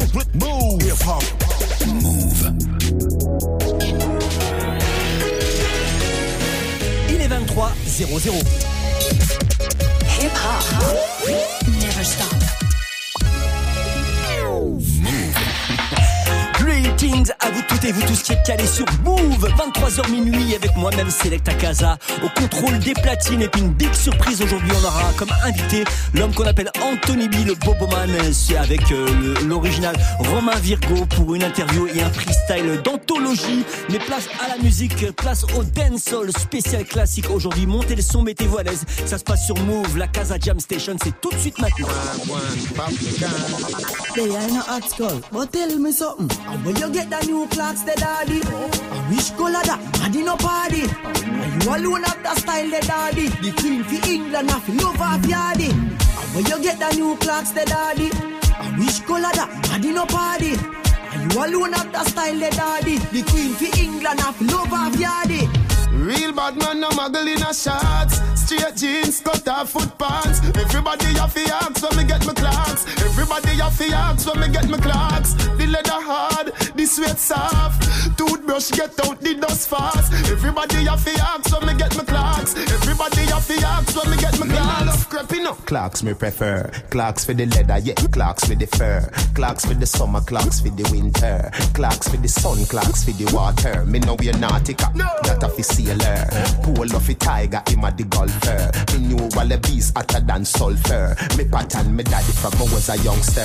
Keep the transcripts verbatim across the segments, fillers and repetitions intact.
Move. Hip hop. Move. Il est vingt-trois zéro zéro. Hip hop. Never stop. Greetings à vous toutes et vous tous qui êtes calés sur Move. vingt-trois heures minuit avec moi-même Selecta Casa au contrôle des platines. Et puis une big surprise aujourd'hui, on aura comme invité l'homme qu'on appelle Anthony B, le Boboman. C'est avec euh, le, l'original Romain Virgo pour une interview et un freestyle d'anthologie. Mais place à la musique, place au dancehall spécial classique aujourd'hui. Montez le son, mettez-vous à l'aise. Ça se passe sur Move, la Casa Jam Station. C'est tout de suite maintenant. They are not hot skull, but tell me something. And when you get the new clocks, the daddy, I wish color that, daddy no party. And you alone have the style, the daddy. The queen for England, have love of yardy. And when you get the new clocks, the daddy, I wish color that, daddy no party. And you alone have the style, the daddy. The queen for England, have love of yardy. Real bad man, no muggle in a shots. Straight jeans, cut off foot pants. Everybody have to ask when me get my clocks. Everybody have to ask when me get my clocks. The leather hard, the sweat soft. Toothbrush get out the dust fast. Everybody have to ask when me get my clocks. Everybody have to ask when me get my clocks. Me love creeping up. Clocks me prefer. Clocks for the leather, yeah. Clocks for the fur. Clocks for the summer, clocks for the winter. Clocks for the sun, clocks for the water. Me know we're nautica. No. That a fi sailor. Pull off a tiger, him a the golfer. Me knew all the beast hotter than sulfur. Me pattern me daddy from I was a youngster.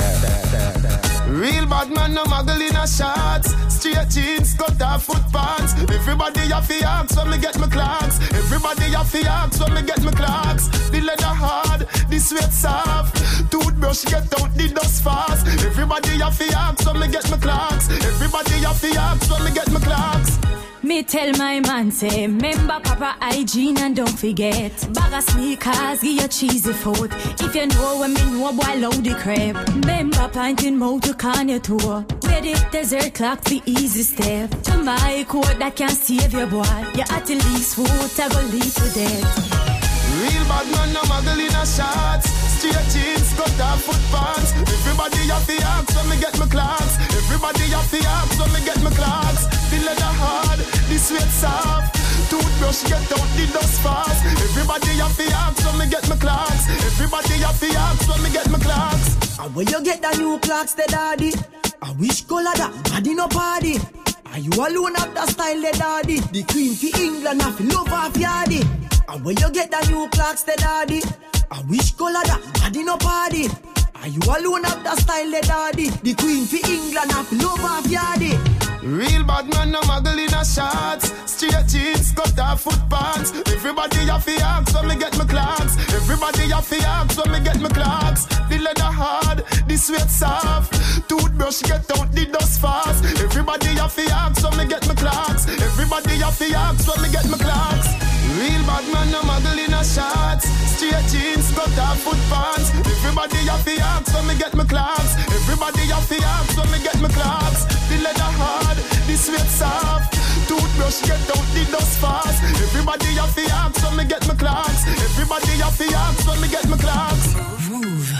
Real bad man, no muggle in a shots. Straight jeans, cut off foot pants. Everybody have to ask when me get my clocks. Everybody have to ask when me get my clocks. The leather hard, the sweat soft. Toothbrush get out the dust fast. Everybody have to ask when me get my clocks. Everybody have to ask when me get my clocks. Me tell my man say, remember proper hygiene and don't forget. Bag of sneakers, give your cheesy food. If you know when me know, boy, load the crap. Remember planting mouth to can your tour. Ready, desert clock, the easy step. To my code that can save your boy. You at the least food, I go lead to death. Real bad man, no muggle in a shots. Straight jeans, cut off foot pants. Everybody have to ask when me get my clocks. Everybody have to ask when me get my clocks. The leather hard, the sweat soft. Toothbrush get out the dust fast. Everybody have to ask when me get my clocks. Everybody have to ask when me get my clocks. And when you get the new clocks, the daddy, I wish color that, daddy no party. And you alone have the style, the daddy. The queen for England, have love of yardy. And when you get the new clocks, the daddy, I wish color that, daddy no party. And you alone have the style, the daddy. The queen for England, have love of yardy. Real bad man, no muggle in a shots. Straight jeans, cut off foot pants. Everybody have to ask when me get my clocks. Everybody have to ask when me get my clocks. The leather hard, the sweat soft. Toothbrush get out the dust fast. Everybody have to ask when me get my clocks. Everybody have to ask when me get my clocks. Real bad man, no muggle in a shots. Straight jeans, cut off foot pants. Everybody have to ask when me get my clocks. Everybody have to ask when me get my clocks. The leather hard, the sweat soft. Toothbrush get out the dust fast. Everybody have to ask when me get my clocks. Everybody have to ask when me get my clocks. Move.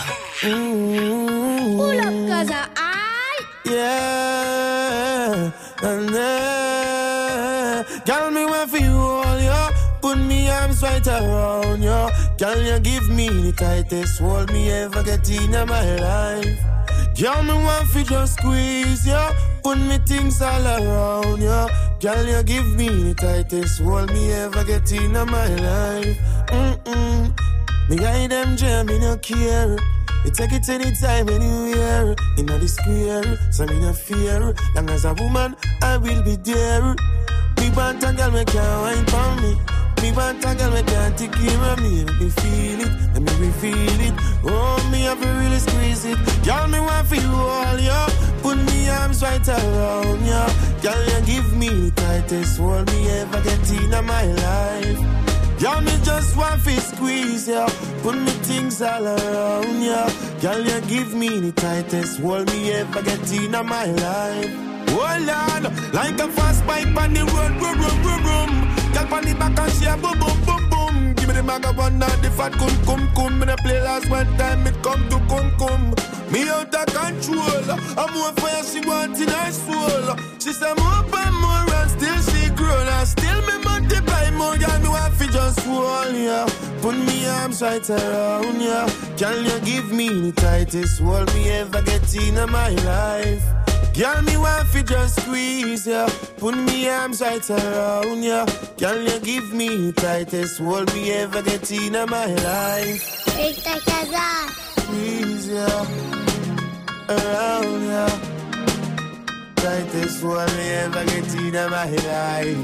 Mm-hmm. Pull up, cause I. Yeah. And then, girl, me want for you all, yo. Put me arms right around you. Girl, you give me the tightest hold me ever get in my life. Girl, me want for just squeeze you. Put me things all around you. Girl, you give me the tightest hold me ever get in my life. Mm-mm. Me guide them jam, me no care. You take it anytime, anywhere. In the square, so me no fear. Long as a woman, I will be there. Me want a girl, me can't wine for me. Me want a girl, me can't take care of me. Let me feel it, let me feel it. Oh, me have to really squeeze it. Girl, me want for you all, yo. Put me arms right around you. Girl, you give me the tightest hold me ever get in my life. Girl, me just want to squeeze ya. Put me things all around ya. Girl, you give me the tightest hold me ever get in my life. Hold on, like a fast bike on the road, boom, boom, boom, boom. Girl, on the back and she a boom, boom, boom, boom. give me the maga one, not the fat cum cum cum. Me the play last one time, it come to cum cum. Me out of control. I'm more fire, she want in her soul. She say more and more and still she grow. And still me multiply more, girl, me want fi just hold ya. Put me arms right around ya. Can you give me the tightest hold me ever get in my life? Girl, me want fi just squeeze ya. Put me arms right around ya. Can you give me the tightest hold me ever get in my life? Squeeze ya around ya. Tightest hold me ever get in my life.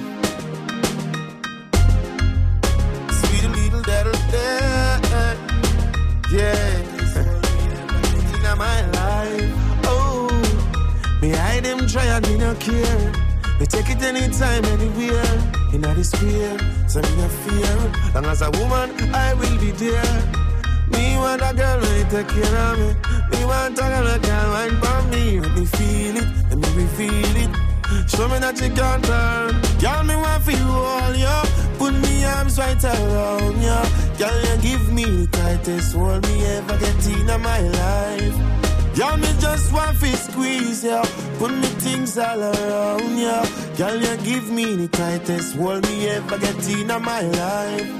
Sweet little little day, yeah. In my life, oh. Me hide them try and me no care. Me take it anytime, anywhere. In the square, so me no fear. Long as a woman, I will be there. Me want a girl who take care of me. Me want a girl who can wine for me. Let me feel it, let me reveal it. Show me that you can't turn. Girl, me want for you all, yo. Put me arms right around ya. Girl, you give me the tightest hold me ever get in my life. Girl, me just want to squeeze ya. Put me things all around ya. Girl, you give me the tightest hold me ever get in my life.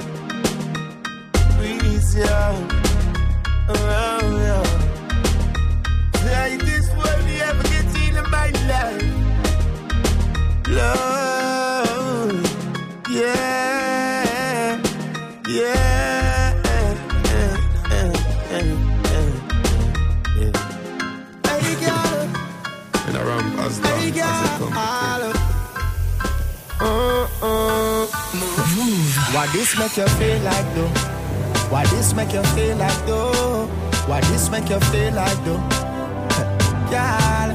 Squeeze ya around ya. Tightest hold me ever get in my life. Love, yeah, yeah, eh, eh, eh, eh, eh. Hey girl, in a ramp as long as it comes. Uh, uh. Move. Why this make you feel like though? Why this make you feel like though? Why this make you feel like though? Girl,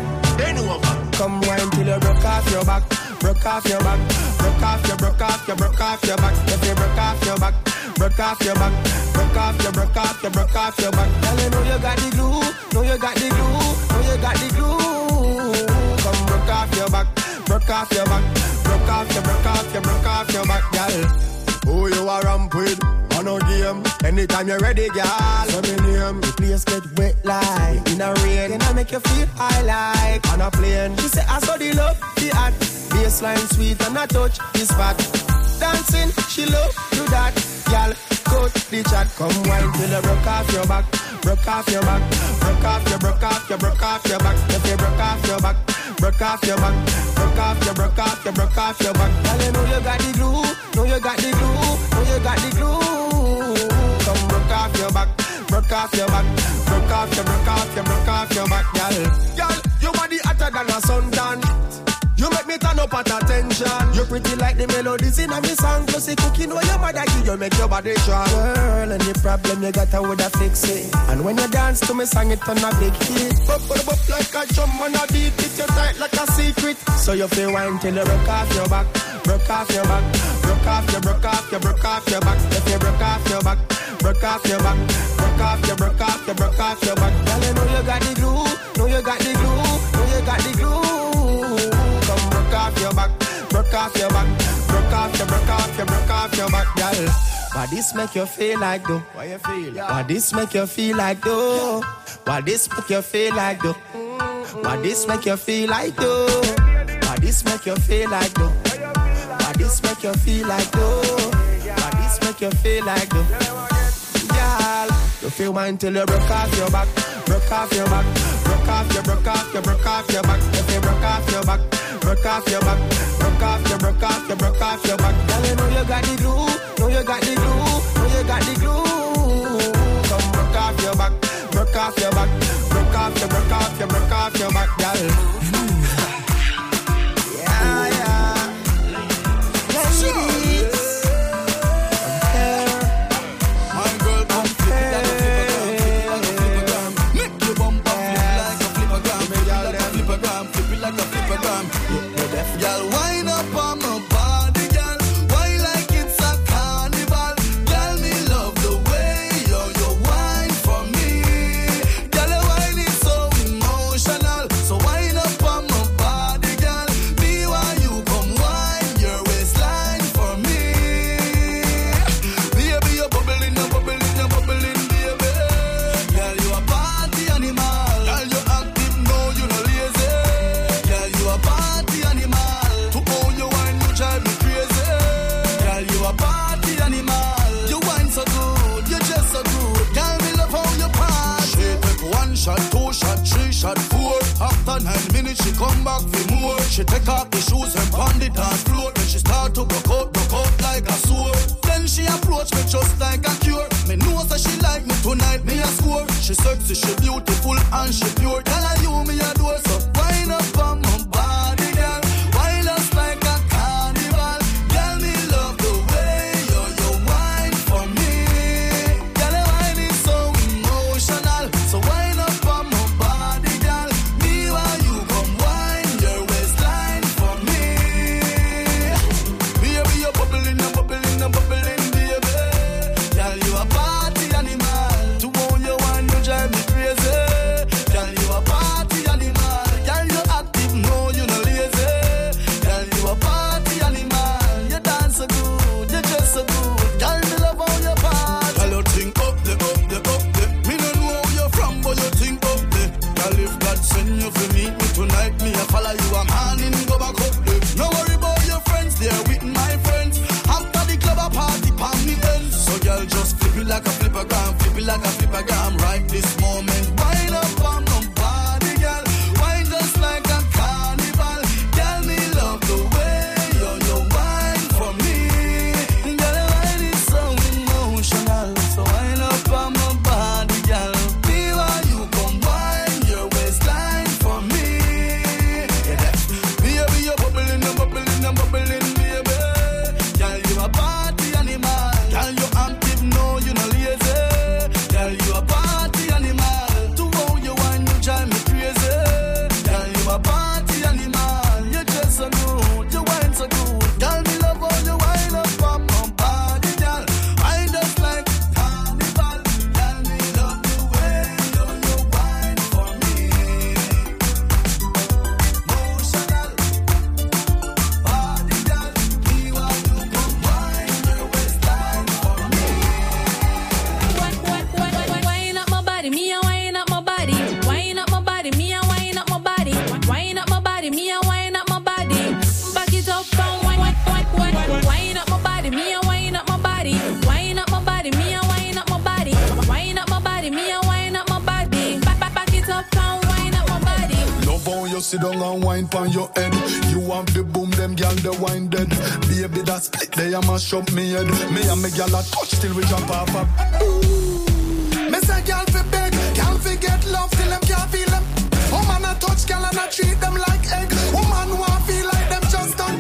come wine till you broke off your back. Broke off your back, broke off your, broke off your, broke off your back. If you broke off your back, broke off your back, broke off your, broke off your, broke off your back. Girl, you know you got the glue, know you got the glue, know you got the glue. Come broke off your back, broke off your back, broke off your, broke off your, broke off your back, girl. Who you are ramp with? On no game. Anytime you're ready, girl. So me name. The place get wet like in a rain. Then I make you feel high like on a plane. She say I saw the love, the art. Baseline sweet and I touch the spot. Dancing, she love do that. Girl, coach the chat. Come wine till you broke off your back. Broke off your back. Broke off your, broke off your, broke off your back. If you broke off your back. Broke off your back. Broke off your, broke off your, broke off your back. Girl, you know you got the glue. Know you got the glue. Know you got the glue. Come broke off your back. Broke off your back. Broke off your, broke off your, broke off your back, girl. Girl, your body hotter than a suntan. You make me turn up at attention. You pretty like the melodies in a me song. Plus the cooking where your mother give you make your body strong. Girl, any problem you got I woulda fix it. And when you dance to me song it on a big hit. Bop bop bop like a drum on a beat. It you tight like a secret. So you feel wine till you broke off your back. Broke off your back. Broke off your, broke off your, broke off your back. If you broke off your back. Broke off your back. Broke off your, broke off your, broke off your back. Girl, you know you got the glue. Know you got the glue. Know you got the glue. Come broke off your back, broke off your back, broke off your, broke off your, broke off your back, girl. Why this make you feel like though? Why you feel? Why this make you feel like though? Why this make you feel like though? Why this make you feel like though? Why this make you feel like though? Why this make you feel like though? Why this make you feel like though? Girl, you feel mine till you broke off your back, broke off your back, broke off your, broke off your, broke off your back. If you broke off your back. Broke off your back, broke off your, broke off your, broke off your back. Girl, you know you got the glue, know you got the glue, know you got the glue. Come broke off your back, broke off your back, broke off your, broke off your, broke off your back, girl. Yeah, yeah. Ladies, my girl, come flip it like a flippergram, make your bump up flip like a flippergram, make your like a flippergram, flip it like a flippergram. Girl, wind up on my body, girl. Why like it's a carnival? Girl, me love the way you, you wine for me. Girl, your wine is so emotional. So two shot, three shot, four. After nine minutes, she come back for more. She take off the shoes and pound it dance floor. Then she start to broke out, broke out like a sword. Then she approach me just like a cure. Me know that she like me tonight, me a score. She sexy, she beautiful and she pure. Tell her you me a do so. Wind up on my body, girl. Wind us like a carnival. Girl, me love the way you you wine for me. Girl, the wine is so emotional. So wind up on my body, girl. Me while you come wine your waistline for me. Baby, you're bubbling, you're bubbling, you're bubbling, baby. Girl, you a party animal. To own your wine, you drive me crazy. Girl, you a party animal. Girl, you active, no, you no lazy. Girl, you a party animal. You dance so good, you dress so good. Girl, me love how you party. Girl, you think up the, up the, up the. Me no know where you're from, but you think up the. Girl, if God send you to meet me tonight, me a follow you, I'm handing, go back up the. No worry about your friends, they're with my friends. After the club, a party, palm me ends. So girl, just flip it like a flippergram, flip it like a flippergram. Right this moment, wind up on my body, girl. Wine just like a carnival. Girl, me love the way you you wine for me. Girl, the wine is so emotional. So wind up on my body, girl. Me while you come wine your waistline for me. Yeah, that. Baby, you're bubbling, you're bubbling, you're bubbling, baby. Girl, you a party animal. Girl, you active, no, you no lazy. Girl, you a party animal. To how you wine, you drive me crazy. Girl, you a party animal. You dress so good, you wine so good. Girl, me love how you wine up on my body, girl. Wine just like carnival. Girl, me love the way you you wine for me. Emotional body, girl. Me while you come wine your waistline for me. Wine up my body, me a wine up my body. Wine up my body, me a wine up my body. Wine up my body, me a wine up my body. Back it up and wine, wine, wine, wine. Wine up my body, me a wine up my body. Wine up my body, me a wine up my body. Wine up my body, me a wine up my body. Back, back, back it up and wine up my body. Love how you sit down and wine pon your head. You have the boom, them gyal the wine dead. Baby, that split they a mash up me head. Me and me gyal a touch till we jump off up. Me say gyal fi beg, gyal fi get love till them can't feel them. Woman a touch gyal and a treat them like egg. Woman want feel like them just done.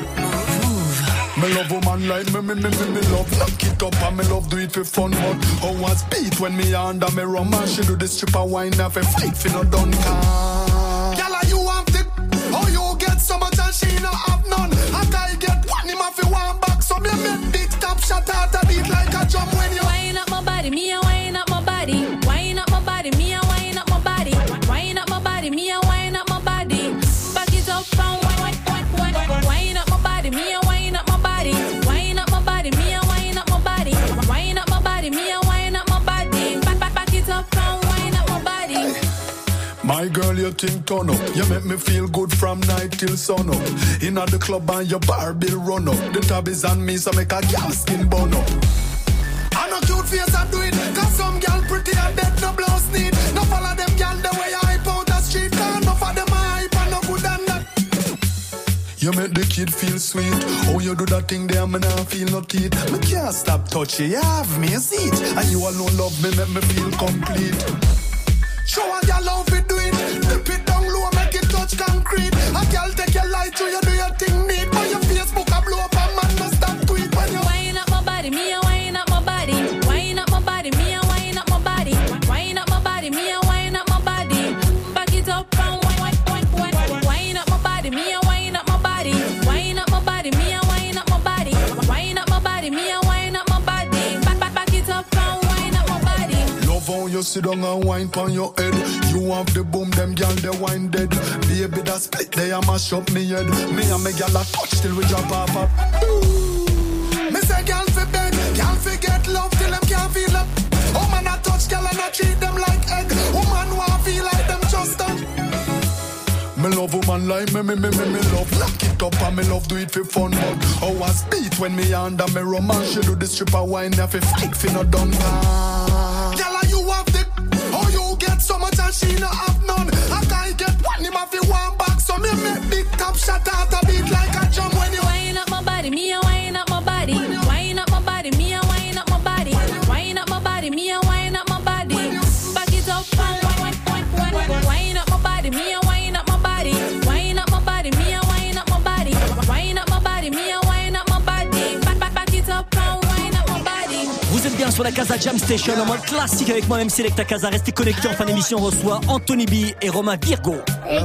Me love woman like me, me, me, me, me love knock it up and me love do it for fun. But how I speed when me under me rum and she do the stripper wine and fi fight fi no done can. Gyal a you want it, how you get so much and she no have none. After I get one him a fi one back, so me make big top shot out a beat like a drum when you. Wine up my body, me a wine up my body. Wine up my body, me a wine up my body. Wine up my body, me a wine up my body. Back it up and wine, wine, wine, wine. Wine up my body, me a wine up my body. Wine up my body, me a wine up my body. Wine up my body, me a wine up my body. Back, back, back it up and wine up my body. My girl, you think turn up. You make me feel good from night till sun up. Inna the club and your bar bill run up. The tab is on me, so make a gal skin burn up. I no cute face I do it, cause some gal pretty and dead no blouse need. No follow them gal the way I hype out the street. Cause enough of them I hype and no good than that. You make the kid feel sweet. Oh, you do that thing there, me nah feel no teeth. Me can't stop touching, you have me a seat. And you alone love me, make me feel complete. Show a gal how fi do it. Dip it down low, make it touch concrete. A gal take your light through, you do your thing neat. On your Facebook a blow up, a man no stop tweet when you Wine up my body, me a wine up my body. Wine up my body, me a wine up my body. Wine up my body, me a wine up my body. Back it up and wine, wine, wine, wine. Wine up my body, me a wine up my body. Wine up my body, me a wine up my body. Wine up my body, me a wine up my body. Back, back, back it up and wine up my body. love how you sit down and wine pon your head. You have the boom, them gyal the wine dead. Baby that split, they a mash up me head. Me and me gyal a touch till we drop off up. Me say gyal fi beg, gyal fi get love till them can't feel up. Oh man a touch gyal and I treat them like egg. Woman want feel like them just done. Me love woman like me, me, me, me, me love lock it up and me love do it for fun. But how I speed when me under me romance. She do the stripper wine, have a fight for no done. Gyal you have it, how you get so much and she no have none. A guy get one, him have to one back. So me make big top shot out a beat like a drum when you wind up my body, me a wind up my body. Wind up my body, me a wind up my body. Wind up my body, me a wind up my body. Back it up and wind, wind, wind, wind up my body, me a wind up my body. Wind up my body, me a wind up my body. Wind up my body, me a wind up my body. Back, back, back it up and wind up my body. Vous êtes bien sur la Casa Jam Station en mode classique avec moi-même Selecta Casa. Restez connectés, en fin d'émission on reçoit Anthony B et Romain Virgo.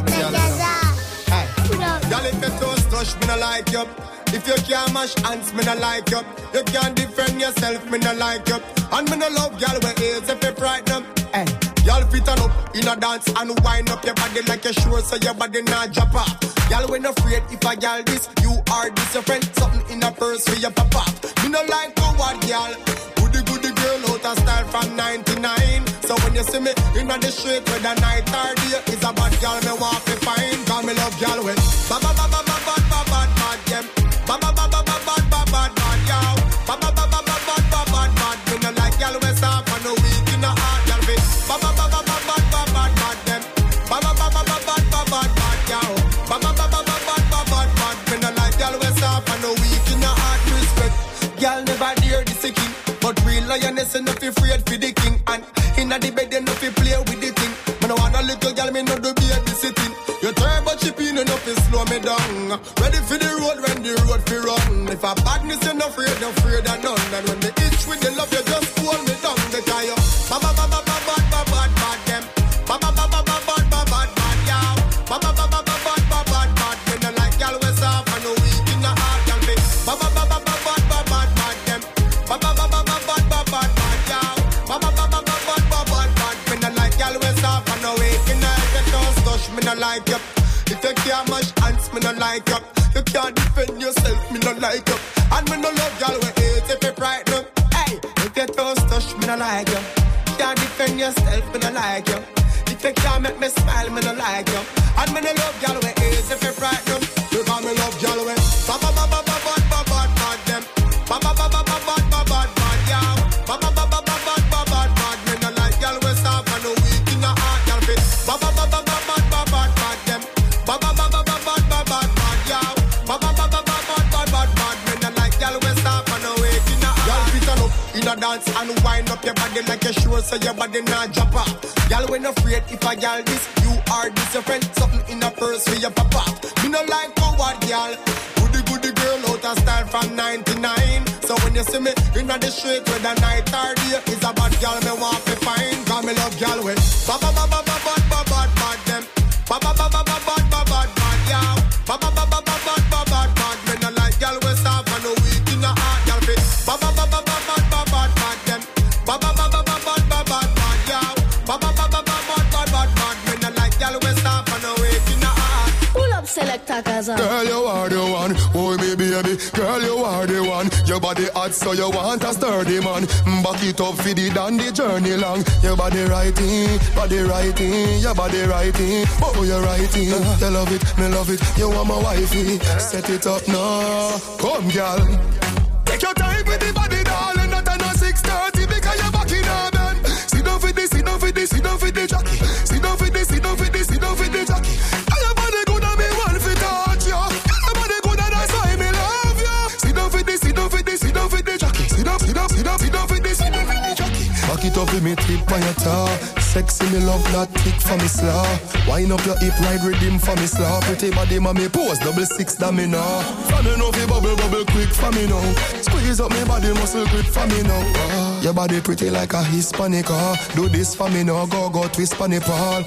Y'all if you toast touch, me no like you. If you can't mash hands, me no like you. You can't defend yourself, me no like you. And me no love y'all with AIDS if you frighten them. Hey. Y'all fit on up in a dance and wind up your body like a sure so your body not drop off. Y'all when afraid if I y'all this, you are this your friend. Something in a purse for your papa. Me no like coward y'all. Goody goody girl out of style from ninety-nine. So when you see me in the street with a night or day, it's a bad girl me want to find. Cause me love y'all with ba ba ba ba ba ba ba ba ba them. Ba ba ba ba ba ba ba ba ba y'all. Ba ba ba ba ba ba ba ba ba. Me no like y'all with soft and no weak in the heart y'all fit. Ba ba ba ba ba ba ba ba ba them. Ba ba ba ba ba ba ba ba ba y'all. Ba ba ba ba ba ba ba ba ba. Me no like y'all with soft and no weak in the heart. Respect y'all never dare this king, but real lioness enough afraid for the king. And inna the bed enough fi play with the thing. Me no want a little girl, me no do baby sitting. You turbo chipping enough to slow me down. Ready for the road when the road fi run. If a badness you no afraid, no afraid of none. And when the itch with the love, you just hold me down. Because you ba ba ba ba ba ba ba ba ba them. Ba ba ba ba ba ba ba ba ba y'all. Ba ba ba ba ba ba ba ba ba. Me no like y'all with soft and no weak in the heart, y'all be. Ba ba ba ba ba ba ba ba ba them. Ba ba ba ba ba ba ba ba ba y'all. Ba ba ba ba ba ba ba ba ba. Me no like y'all with soft and no weak in the heart. You don't touch me no like you. If you can't mash hands, me no like you. You can't defend yourself, me no like you. And me no love y'all with hate if you frighten them. Hey, if you toast touch, me no like you. Can't defend yourself, me no like you. If you can't make me smile, me no like you. And me no love y'all with hate if you frighten them. Because me love y'all with ba ba ba ba ba ba ba ba ba them. Ba ba ba ba ba ba ba ba ba y'all. Ba ba ba ba ba ba ba ba ba. Me no like y'all with soft and no weak in the heart, y'all fit. Ba ba ba ba ba ba ba ba ba them. Ba ba ba ba ba ba ba ba ba y'all. Ba ba ba ba ba ba ba ba ba. Me no like y'all with soft and no weak in the heart. Y'all fit on up in a dance and wind up your body like a sure so your body not drop off. Y'all when afraid if I y'all this, you are this your friend. Something in a purse for your papa. Me no like coward y'all. Goody goody girl out of style from ninety-nine. So when you see me in the street with a night or day, it's a bad girl me want to find. Cause me love y'all with ba ba ba ba ba ba ba ba ba them. Ba ba ba ba ba ba ba ba ba y'all. Ba ba ba ba ba ba ba ba ba. Me no like y'all with soft and no weak in the heart, y'all fit. Ba ba ba ba ba ba ba ba ba them. Ba ba ba ba ba ba ba ba ba y'all. Ba ba ba ba ba ba ba ba ba. Me no like y'all with soft and no weak in the heart. Pull up Selecta Casa. Girl, you are the one. Oh, me baby. Girl, you are the one. Your body hot, so you want a sturdy man. Back it up for the down the journey long. Your body righty, body righty, your body righty. Oh, you're righty. You love it, me love it. You want my wifey. Set it up now. Come, girl. Take your time with the body, darling. Not on a six thirty because you're back in our bed. Sit down for this, sit down for this, sit down for the jockey. Sit down for this, sit down for this, sit down for the jockey. Your body good and me want to touch you. Your body good and that's why me love you. Sit down for this, sit down for this, sit down for the jockey. Sit down, sit down, sit down, sit down for this, sit down for the jockey. Back it up with me tip on your tar. Sexy me love that kick for me slaw. Wind up your hip, ride rhythm for me slaw. Pretty body mommy pose, double six that me now. From me know fi bubble bubble quick for me now. Squeeze up me body muscle grip for me now. Uh, your body pretty like a Hispanic. Uh. Do this for me now, go go twist for me Paul.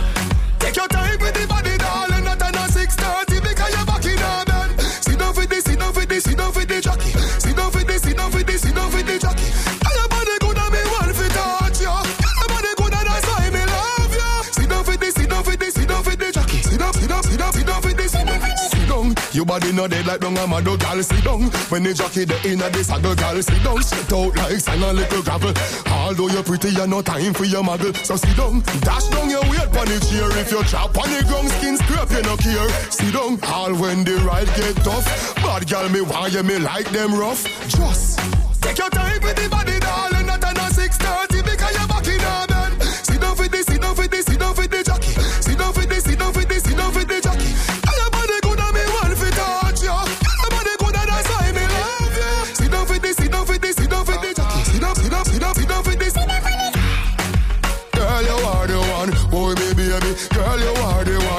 Take your time with the body, darling. Not on a six thirty because you're back in our bed. Sit down for this, sit down for this, sit down for the jockey. Sit down for this, sit down for this, sit down for the jockey. Your body good and me want to touch you. Your body good and that's why me love you. Sit down for this, sit down for this, sit down for the jockey. Sit down, sit down, sit down, sit down for this, sit down for this. Sit down. Your body no dead like dung a mad gal. Sit down. When the jockey the inna the saddle, gal. Sit down. Sit out like sand a little gravel. Although you're pretty, you no time for your muggle. So sit down. Dash down your weight pon the chair. If you chop on the ground, skin scrape you no care. Sit down. All when the ride get tough. Bad gal me want you me like them rough. Just take your time with the body, darling. Not on a six thirty because you're back in our bed. Sit down for this, sit down for this, sit down.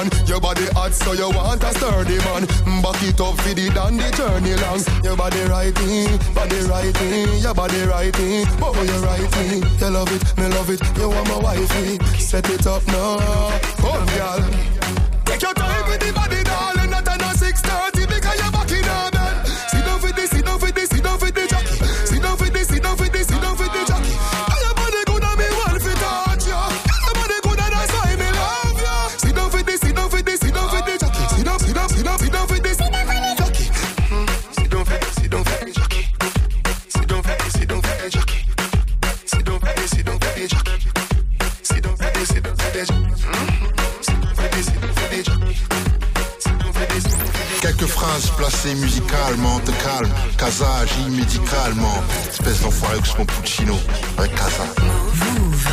man. Your body hot so you want a sturdy man. Back it up for the down the journey long. Your body right in, body right in, your body right in. Oh, you right in. You love it, me love it. You want my wifey. Set it up now, oh girl. Take your time with the body, darling. Not a no six thirty because you're back in our bed. Sit down for this, sit down for this, sit down for the jockey. Sit down for this, sit down for this, sit down for the jockey. And your body good and me want to touch you. Your body good and that's why me love you. Sit down for this, sit down for this, sit down for the jockey. Sit down, sit down, sit down, sit down for this, sit down for the jockey. Sit down for this, sit down for the jockey. Sit down for this, sit down for the jockey. Sit down for this, sit down for the jockey. Sit down for this, sit down for the jockey. Quelques phrases placées musicalement, te calme. Casa agit médicalement. Espèce d'enfoiré que je prends Puccino avec Casa. Move.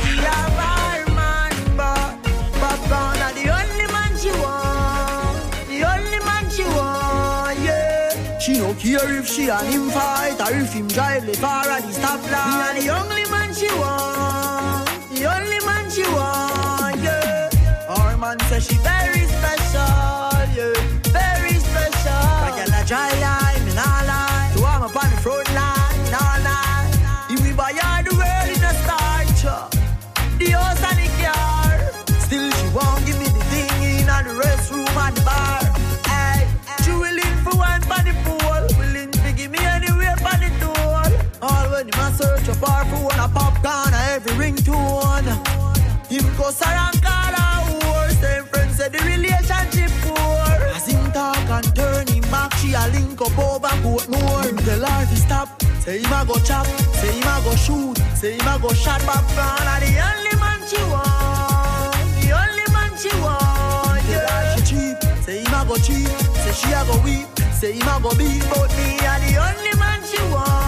She no care if she and him fight or if him drive the far at the stoplight. Me and the only man she want, the only man she want, yeah. Our man says she very special, yeah, very special. I get a dry line, me nah lie. So I'm up on the front line, nah lie. If we buy her the world in a start, the house and the car. Still she won't give me the thing in the restroom and the bar. Ay, she willing for one for the pool, willing to give me anywhere for the tool. All when him a search for her phone, a popcorn, a every ringtone. Him cuss her and call her whore. Same friends say the relationship poor. As him talk and turn him back, she a link up over Portmore. Him tell her to stop, say him a go chop, say him a go shoot, say him a go shot popcorn. And the only man she want, the only man she want, yeah. Tell her she cheap, say him a go cheap, say she a go weep, say him a go beat. But me a the only man she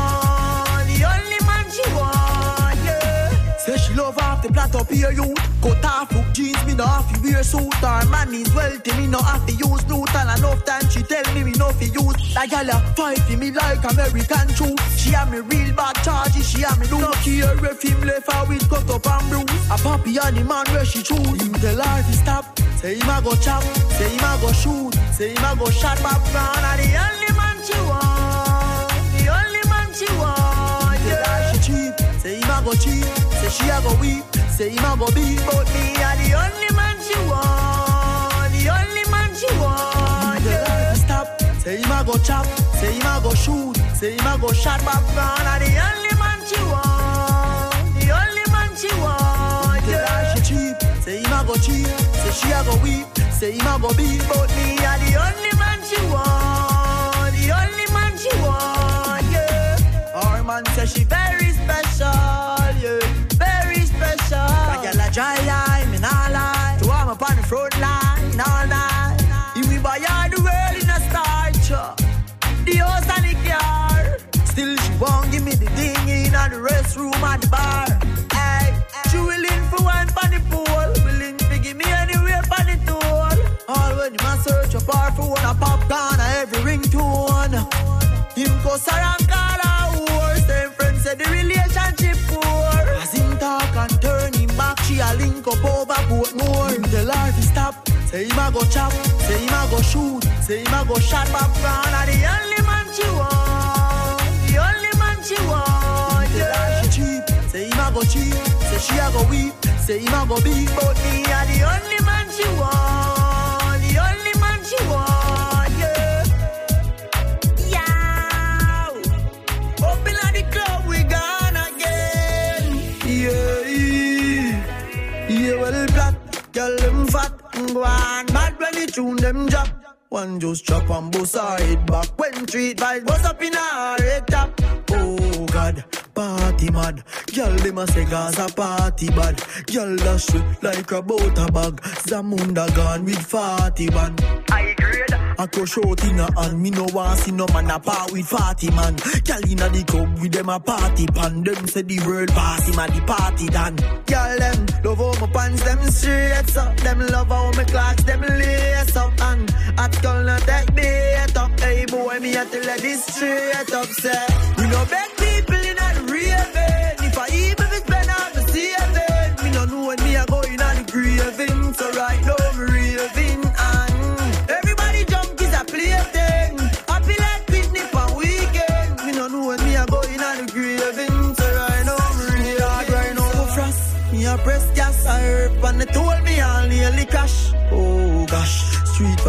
want, the only man she want, yeah. Say she love off the plot up here youth. Cut off hook jeans, me no have to wear suit. Her man is wealthy, me no have to use loot. And enough time she tell me me no fi use. That gal a fight for me like American troops. She have me real bad charges, she have me do. No care if him left her with cut up and bruise. A puppy and the man where she choose. Him tell her to stop, say him a go chop, say him a go shoot, say him a go shot back round. And the only man she want, the only man she want, yeah. Tell her she cheap, say him a go cheap, say she a go weep, say him a go beat. But me a the only man she want, the only man she want, yeah. Tell her to stop, say him a go chop, say him a go shoot, say him a go shot back round. And the only man she want, the only man she want, yeah. Tell her she cheap, say him a go cheap, say she a go weep, say him a go beat. But me a the only man she want, the only man she want, yeah. Our man says she very special, yeah, very special. That girl a dry line, me nah lie. So I'm up on the front line, all night. If we buy her the world in a starch, the house and the car. Still she won't give me the thing in the restroom and the bar. Ay, she willing for one for the pool, willing to give me anywhere for the tool. All when you must search a bar for one a popcorn, a every ringtone. Him cuss her and call her whore. Same friends say the relationship poor. As him talk and turn him back, she a link up over Portmore. Him tell her to stop, say him a go chop, say him a go shoot, say him a go shot back round. And the only man she want, the only man she want, yeah. Tell her she cheap, say him a go cheap, say she a go weep, say him a go beat. But me a the only man she want, the only man she want, yeah. Yeah. Up in the club we gone again, yeah. Yeah, well black, girl them fat, go on mad when they tune them drop. One just chop and bust her head back when treat vibes bust up in her head top. Oh God, party mad. Girl them a say Gaza party bad. Girl dash it like a butter bag. Zamunda gone with forty man. I grade. I crush out in a hand. Me no want see no man a part with forty man. Girl inna the club with them a party pan. Them say the world pass him a the party done. Girl them love how my pants them straight up. Them love how my clocks them lace up. And at girl not take bait up. Hey boy me a tell her this straight up. Say we no beg people in a raving. If I even if spend out the saving, me no know when me a go in a the craving. So right now me raving.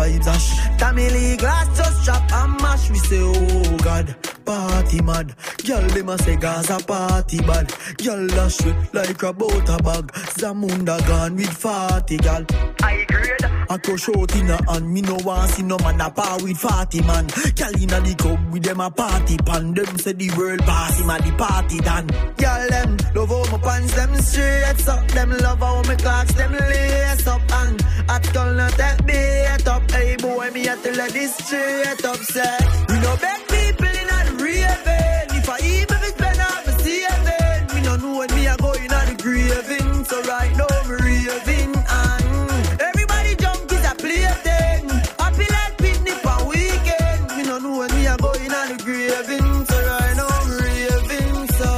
vibes ash. Tamale glass just chop and mash. We say oh God, party mad. Girl them a say Gaza party bad. Girl dash we like a butter bag. Zamunda gone with forty gal. I grade. I go short in a hand. Me no want see no man a par with forty man. Girl inna the club with them a party pan. Them say the world pass him a the party done. Girl them love how my pants them straight up. Them love how my clocks them lace up. And at call not that beat up. Hey boy me have to let this straight up. Say we no beg people in a raving. If I even if spend half a saving, me no know when me a go in a the graving. So right now me raving and everybody jump is a plaything. Happy like picnic on weekend. Me no know when me a go in a the graving. So right now me raving. So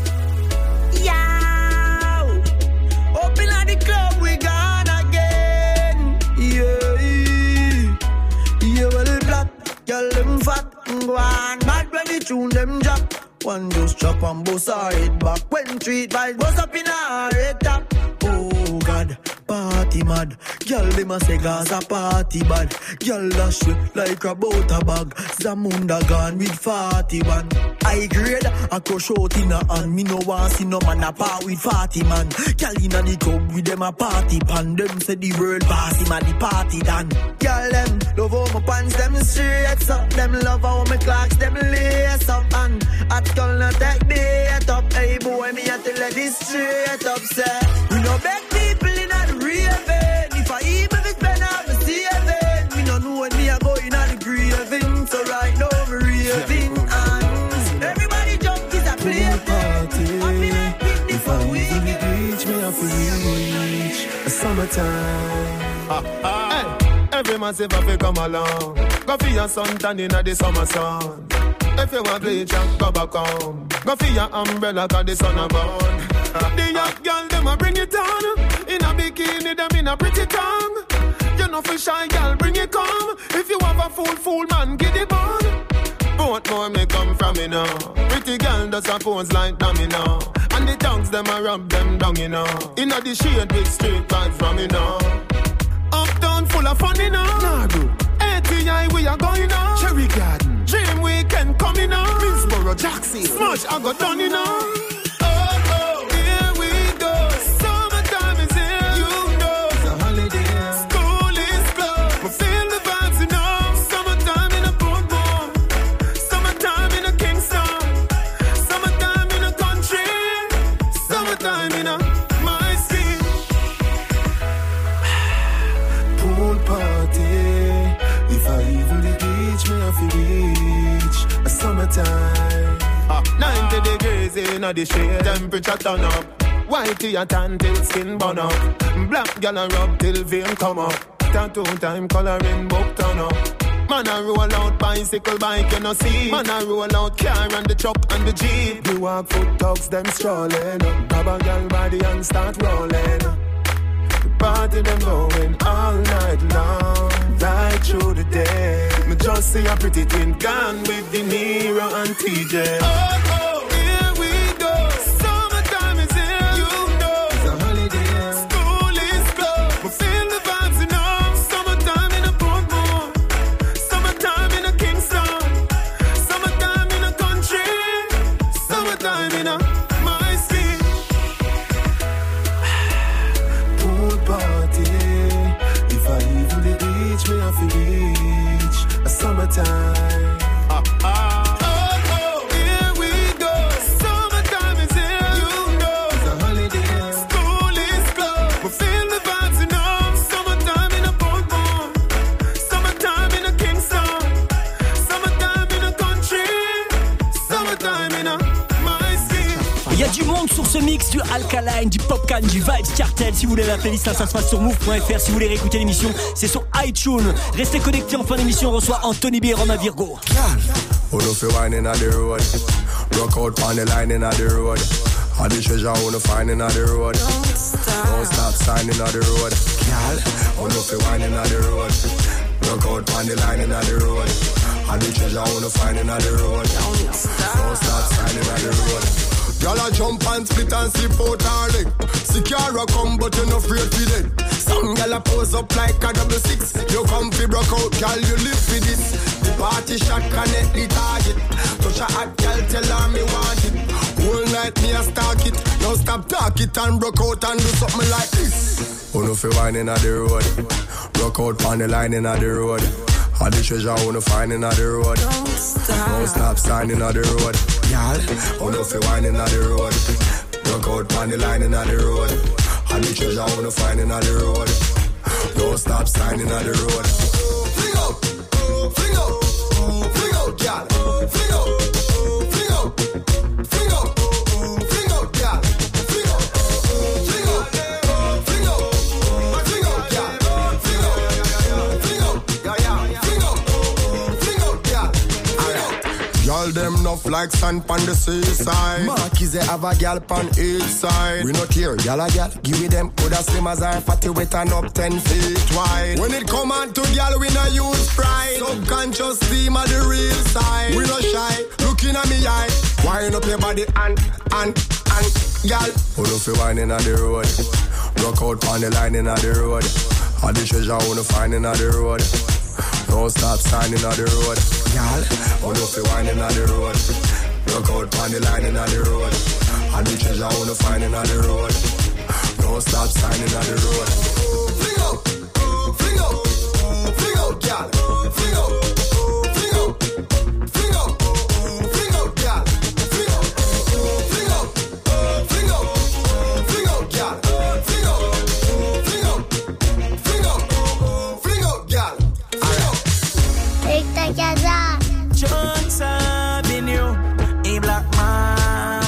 yeah, open at the club we gone again. Yeah, yeah well black, girl them fat. Go on, mad when the tune them drop. One just chop and bust her head back. When treat vibes bust up in her head top. Oh God, party mad. Girl them a say Gaza party bad. Girl dash we like a butter bag. Zamunda gone with forty man. I grade a crush out in a hand. Me no want see no man a par with forty man. Girl inna the club with them a party pan. Them say the world pass him a the party done. Girl them love how my pants them straight up. Them love how my clocks them lace up. And at call not that beat up. Hey boy me have to let this straight up. Say we no beg people in a the raving. If I even if spend half a saving, me no know when me a go in a the graving. So right now me raving and everybody jump is a plaything. I feel like picnic for weekend. Reach me off reach a summertime. Ah, ah. Hey, every man say if come along, go for your sun tan inna the summer sun. If you want play jump, go back home. Go for your umbrella 'cause the sun a burn. The young girl them a bring it on. In a bikini them in a pretty tongue. You know for shy girl bring it come. If you have a fool fool man get it on. Both more may come from me now. Pretty girl does a pose like dummy now. And the tongues them a rub them down you know. In a the shade with straight vibes from me now. Uptown full of fun you know. Nah do. A T I we are going now. Cherry Garden. Dream weekend coming on. Middlesboro, Jackson. Smash I got done you know. Summertime, ah, ninety degrees in the shade, temperature turn up. Whitey and tan till skin burn up. Black gal a rub till vein come up. Tattoo time coloring book turn up. Man a roll out bicycle bike you no see. Man a roll out car and the truck and the jeep. You walk foot dogs them strolling. Grab a gal body and start rolling. The party them going all night long. Right through the day. Me just see a pretty twin gone with De Niro and T J. Oh, oh, here we go. Summertime is here. You know. It's a holiday. School is closed. We feel the vibes, you know. Summertime in a Portmore. Summertime in a Kingston. Summertime in a country. Summertime in a my skin. Pool party. If I even the beach, me have to reach a summertime. Ah, ah. Oh, oh, here we go. Summertime is here. You know. It's a holiday. School is closed. We feel the vibes, you know. Summertime in a Portmore. Summertime in a Kingston. Summertime in a country. Summertime in a my skin. Il y a du monde sur ce mix, du Alkaline, du Popcan, du Vibes Cartel. Si vous voulez la playlist, ça, ça se passe sur move point f r. Si vous voulez réécouter l'émission, c'est sur iTunes. Restez connectés, en fin d'émission, on reçoit Anthony B et Roma Virgo. Who do fi wine inna the road? Rock out on the line inna the road. All the treasure who no find inna the road. Don't stop, Don't stop signing inna the road. Who do fi wine inna the road? Rock out on the line inna the road. All the treasure who no find inna the road. Don't stop, Don't stop signing inna the road. Y'all a jump and split and slip out her leg. Secure come but you no afraid for dead. Some gal a pose up like a double six. You come fi broke out, gal, you live for this. The party shot connect the target. Touch a hot gal, tell her me want it. Whole night me a stalk it. Now stop talk it and broke out and do something like this. Who know fi wine inna the road? Broke out on the line inna the road. All the treasure who know find inna the road. Don't stop, don't stop sign inna the road. Y'all, who know fi wine inna the road? Broke out on the line inna the road. All the treasure who know find inna the road. Don't stop sign inna the road. Fling out, fling out, fling out, y'all. Fling out, fling out, fling out, fling out, y'all. Fling out, fling out, fling out, fling out, y'all. Fling out, fling out, yeah, yeah. Fling out, fling out, y'all. Alright. Y'all them enough like sand pon the seaside. Marquis they have a gal pon each side. We not care, y'all a gal. Give me them coulda slim as her fatty wet and up ten feet wide. When it come on to gal, we no use pride. Subconscious steam of the real side. We no shy, looking at me eye. Wind up your body and, and, and, gal. Who don't feel wine inna the road? Rock out on the line inna the road. All the treasure wanna find inna the road. Don't stop standing on the road. Y'all, who don't feel wine inna the road? Rock out on the line inna the road. All the treasure wanna find inna the road. Don't stop standing on the road. Fling out, fling out, fling out, y'all. Fling out, fling out, fling out, fling out, y'all. Fling out, fling out, fling out, fling out, y'all. Fling out, fling out, fling out, fling out, y'all. Take the casa. Jones Avenue, a black man.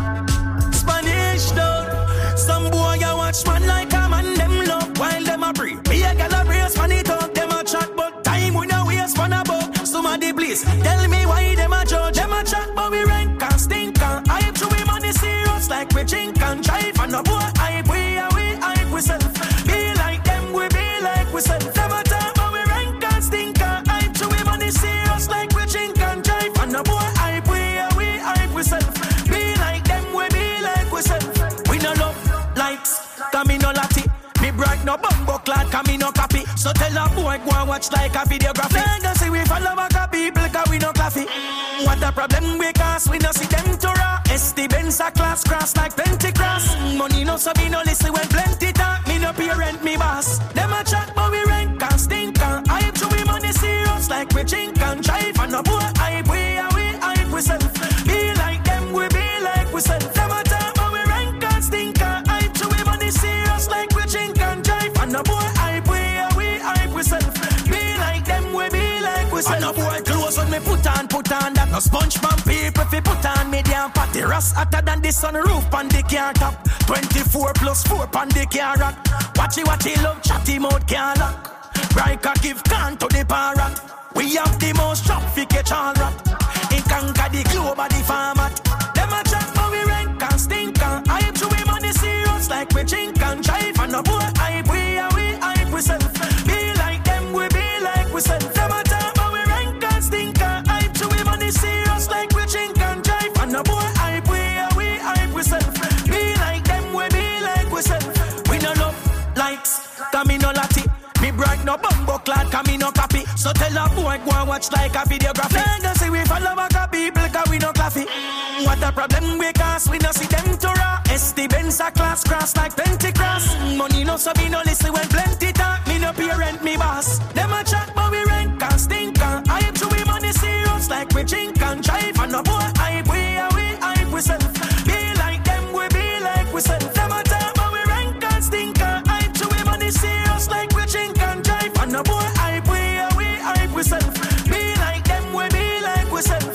Spanish town. Some boy a watch man like a man them love while them a breathe. Me a gal a brace man it up, them a chat but time we no waste man a buck. Somebody please tell me why them a judge. Them a chat but we rank and stink and hype to we money serious like we drink and drive and no boy hype we a we hype we self. Be like them we be like we self. Them a talk but we rank and stink and hype to we money serious like we drink and drive and no boy hype we a we hype we self. Be like them we be like we self. We no love likes, cause me no lati. Me bright no bumbo clad, cause me no copy. So tell a boy go and watch like a videography. Legacy we follow back a people, cause we no claffy. Mm, what a problem we cause, we no see them to raw. S T Benz a class cross like Pentecost. Mm, money no so me no listen when plenty talk. Me no parent, me boss. Them a chat but we rank and stink and hype. So we money serious like we drink and drive. And no boy hype, we are we hype we self. Be like them, we be like we self. Them a talk but we rank and stink and hype. So we money serious like we drink and drive. And no boy hype, we are we hype we self. Be like them, we be like we self. And no boy clothes on me put on, put on that. No sponge man people fi put on me damn patty. Ras hotter than the sunroof on the car top. Twenty-four plus four on the car rack. Watchy watchy love chatty mouth car lock. Riker give can to the parrot. We have the most traffic catch all rat. It conquer the globe of the format. Them a chat but we rank and stink and hype. So we money serious like we drink and drive. And no boy hype, we are we hype we self. Be like them, we be like we self. Them a talk but we rank and stink and hype. So we money serious like we drink and drive. And no boy hype, we are we hype we self. Be like them, we be like we self. We no love likes, cause me no lati. Me bright no bumbo clad, cause me no copy. So tell a boy go and watch like a videography. Legacy we follow back a people, cause we no claffy. Mm, what a problem we cause, we no see them to raw. S T Benz a class cross like Pentecost. Mm, money no so me no listen when plenty talk. Me no parent, me boss. Them a chat but we rank and stink and hype. So we money serious like we drink and drive. And no boy hype, we are we hype we self. Be like them, we be like we self. Them a talk but we rank and stink and hype. So we money serious like we drink and drive. And no boy hype, we are we hype we self. Be like them, we be like we self.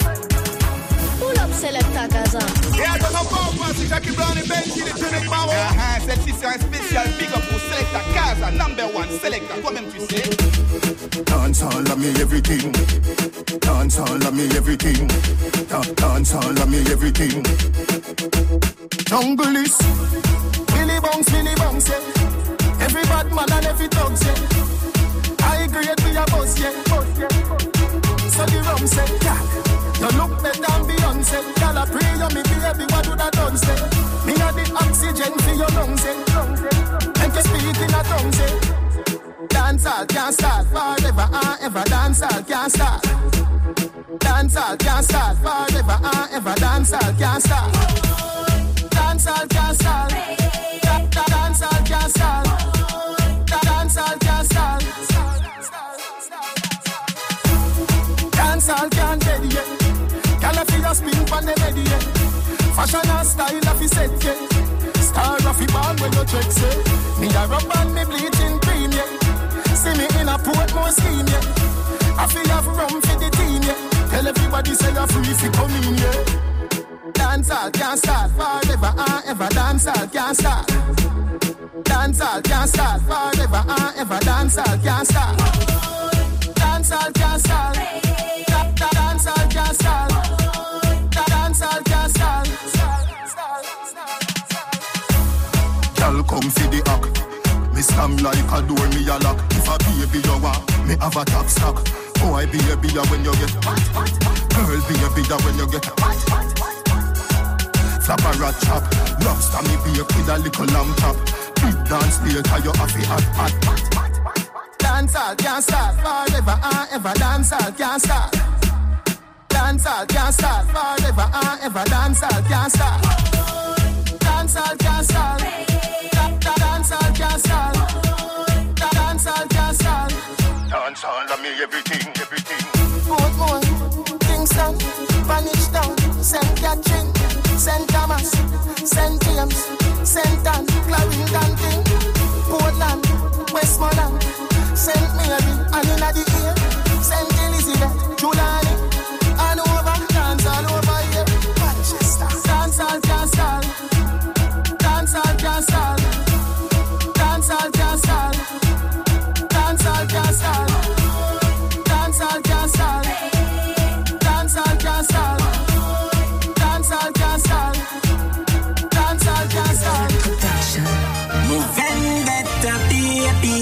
Pull up Selecta Gaza. Yeah, don't know pas si Jackie Brown et Benji les deux mecs marrons. Ah, cette session est spéciale big up pour Selecta Gaza, number one Selecta, toi-même tu sais. Dance all of me everything. Dance all of me everything. Dance all of me everything. Jungle is Billy Bounce, Billy Bounce, yeah. Every bad man and every dog, yeah. I agree with your boss, yeah. So the rum say, yeah. You look better than Beyonce. Y'all a pray you me baby, what would I done say? Me a the oxygen for your lungs, yeah. And to speak in a tongue, say. Dancehall can't start forever and ever. Dancehall can't start. Dancehall can't start forever and ever. Dancehall can't start. Dancehall can't start. Dancehall can't start. Dancehall can't start. Dancehall can't dead yet. Can I feel your spin from the bed yet? Fashion and style of his set yet. Star of the ball when you check say. Me a rub and me bleaching cream yet. See me in a Portmore scheme yet. I feel have rum for the team yet. Tell everybody say you're free if you come in yet. Dancehall can't start forever and ever. Dancehall can't start. Dancehall can't start forever and ever. Dancehall can't start. Dancehall can't start. Dancehall can't start. Dancehall can't start. Y'all come for the act. Me slam like a door, me a lock. If a baby you want, me have a top stock. Boy, baby, when you get what, what, what? Girl, baby, when you get what, what, what? Flap a rat chop. Lobster me bake with a little lamb chop. Big dance later, you have a hot, hot, hot, hot, hot. Dancehall can't start forever and ever. Dancehall can't start. Dancehall can't start forever and ever. Dancehall can't start. Dancehall can't start. Dancehall can't start. Dancehall can't start. Dancehall, I mean everything, everything. Portmore, Kingston, Spanish Town, Saint Catherine, Saint Thomas, Saint James, Saint Anne, Clarendon, King, Portland, Westmoreland, Saint Mary, and in the ear, Saint Elizabeth, Julani, and over, dance all over here. Manchester, dancehall can't start. Dancehall can't start. Dancehall can't start. Dancehall can't start. Dancehall can't start. Dancehall can't start. Dancehall can't start. Dancehall can't start. Move vendetta, baby.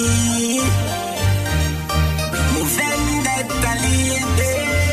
Move vendetta, lady.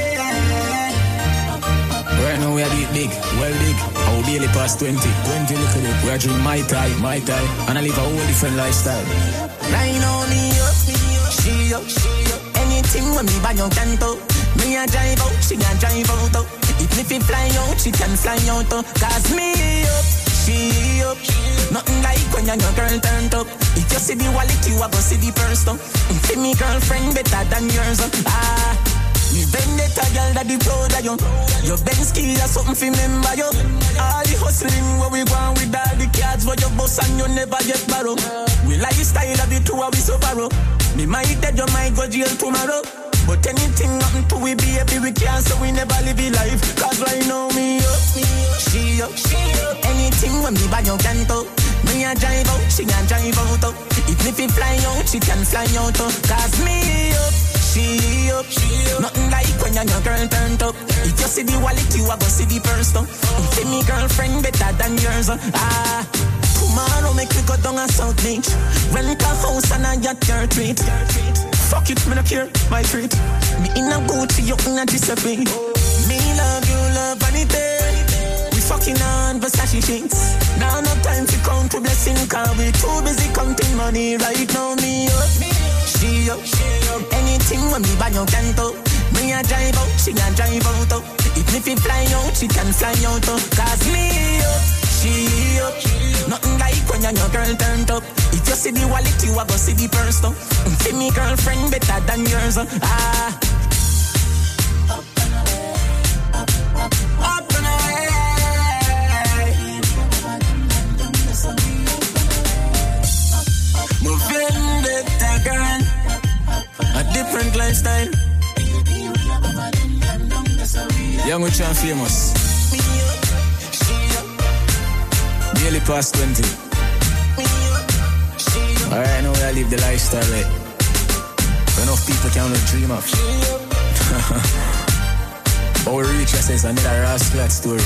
Right now we are big, big, well big. Our daily past twenty, twenty look at it. We are drinking my tie, my tie, and I live a whole different lifestyle. Right now me up, she up, she up. Anything when me buy your canto, me a drive out, she a drive out. Oh. If me fi fly out, she can fly out. Oh. Cause me up, she up. Nothing like when your girl turned up. If you see the wallet, you a go see the purse. Oh. See me girlfriend better than yours. Oh. Ah. Me vendetta girl that the proud of you. Your Benz key or something fi remember you. All the hustling where we go on with all the cards for your boss and you never get borrow. We lifestyle of the two we so borrow. Me might dead, you might go jail tomorrow. But anything nothing to we baby we can't, so we never live a life. Cause right now me up, she up, she up. Anything when me buy your canto, me a drive out, she a drive out. Oh. If me fi fly out, she can fly out. Oh. Cause me up. She up, she up. Nothing like when your girl turned up. If you see the wallet, you a go see the purse. Oh. See me girlfriend better than yours. Oh. Ah, tomorrow make me go down a South Beach. Rent a house and I get your treat. Fuck it, me no care, my treat. Me in a Gucci, you in a Giuseppe. Me love you, love vanity. We fucking on Versace sheets. Now no time to count to blessing, cause we too busy counting money. Right now me up, she up, she up. Anything when me buy your canto, me a drive out, she a drive out. Oh. If me fi fly out, she can fly out. Oh. Cause me up, she up. Nothing like when your girl turned up. If you see the wallet, you a go see the purse. Oh. See me girlfriend better than yours. Oh. Ah. Up and away, up, up, up and away. Move vendetta girl. A different lifestyle. Young rich and famous. Nearly past twenty. Alright, now I live the lifestyle right. Enough people can only dream of. How we reach us is another rascal story.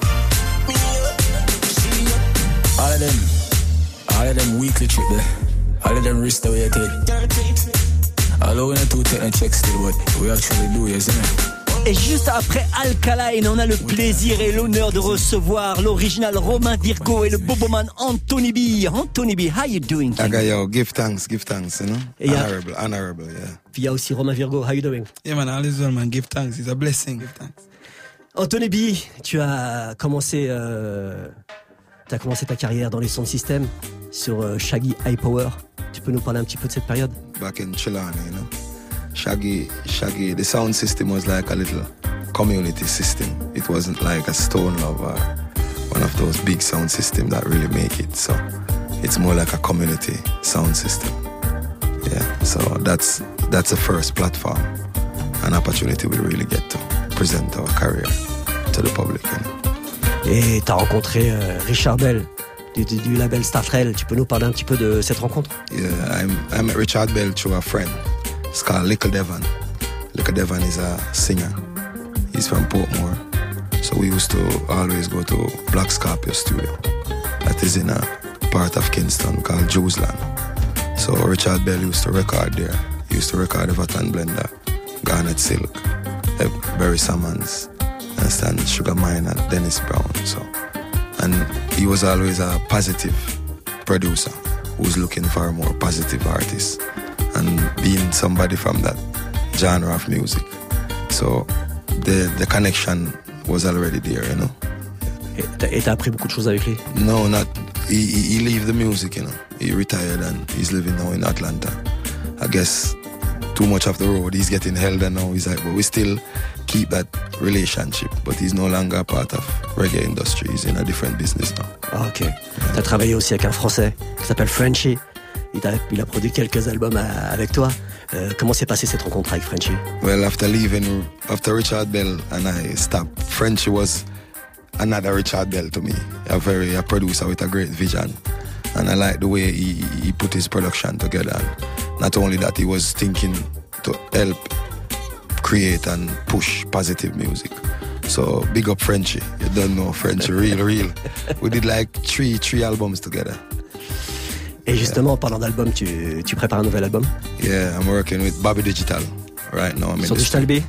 All of them, all of them weekly trip there. All of them wrist away take. Although we not to take a check still, but we actually do, isn't it? Et juste après Alkaline, on a le plaisir et l'honneur de recevoir l'original Romain Virgo et le boboman Anthony B. Anthony B, how you doing? Aga, yo, give thanks, give thanks, you know? Et honorable, a... honorable, yeah. Puis il y a aussi Romain Virgo, how you doing? Yeah man, all is well man, give thanks, it's a blessing, give thanks. Anthony B, tu as commencé, euh, tu as commencé ta carrière dans les sound systems sur euh, Shaggy High Power. Tu peux nous parler un petit peu de cette période? Back in Chilana, you know, Shaggy, Shaggy, the sound system was like a little community system. It wasn't like a Stone Love or one of those big sound systems that really make it. So it's more like a community sound system. Yeah, so that's that's the first platform, an opportunity we really get to present our career to the public. You know. Et t'as rencontré euh, Richard Bell du, du, du label Star Trail. Tu peux nous parler un petit peu de cette rencontre? Yeah, I'm, I met Richard Bell through a friend. It's called Little Devon. Little Devon is a singer. He's from Portmore. So we used to always go to Black Scorpio studio. That is in a part of Kingston called Jewsland. So Richard Bell used to record there. He used to record Everton Blender, Garnet Silk, Barry Sammons, understand, Sugar Mine and Dennis Brown. So, and he was always a positive producer who's looking for a more positive artist and being somebody from that genre of music. So the the connection was already there, you know. Et t'as appris beaucoup de choses avec lui? No, not. He, he, he leave the music, you know. He retired and he's living now in Atlanta. I guess too much of the road, he's getting held and now he's like, but we still keep that relationship. But he's no longer part of reggae industry. He's in a different business now. Ah, ok. Yeah. T'as travaillé aussi avec un Français qui s'appelle Frenchy. Il a, il a produit quelques albums à, avec toi. Euh, comment s'est passée cette rencontre avec Frenchy? Well, after leaving, after Richard Bell and I stopped, Frenchy was another Richard Bell to me. A very a producer with a great vision. And I like the way he, he put his production together. And not only that, he was thinking to help create and push positive music. So big up Frenchy. You don't know Frenchy, real, real. We did like three, three albums together. Et justement, yeah. Parlant d'album, tu, tu prépares un nouvel album? Yeah, I'm working with Bobby Digital right now. I'm Sur Digital B?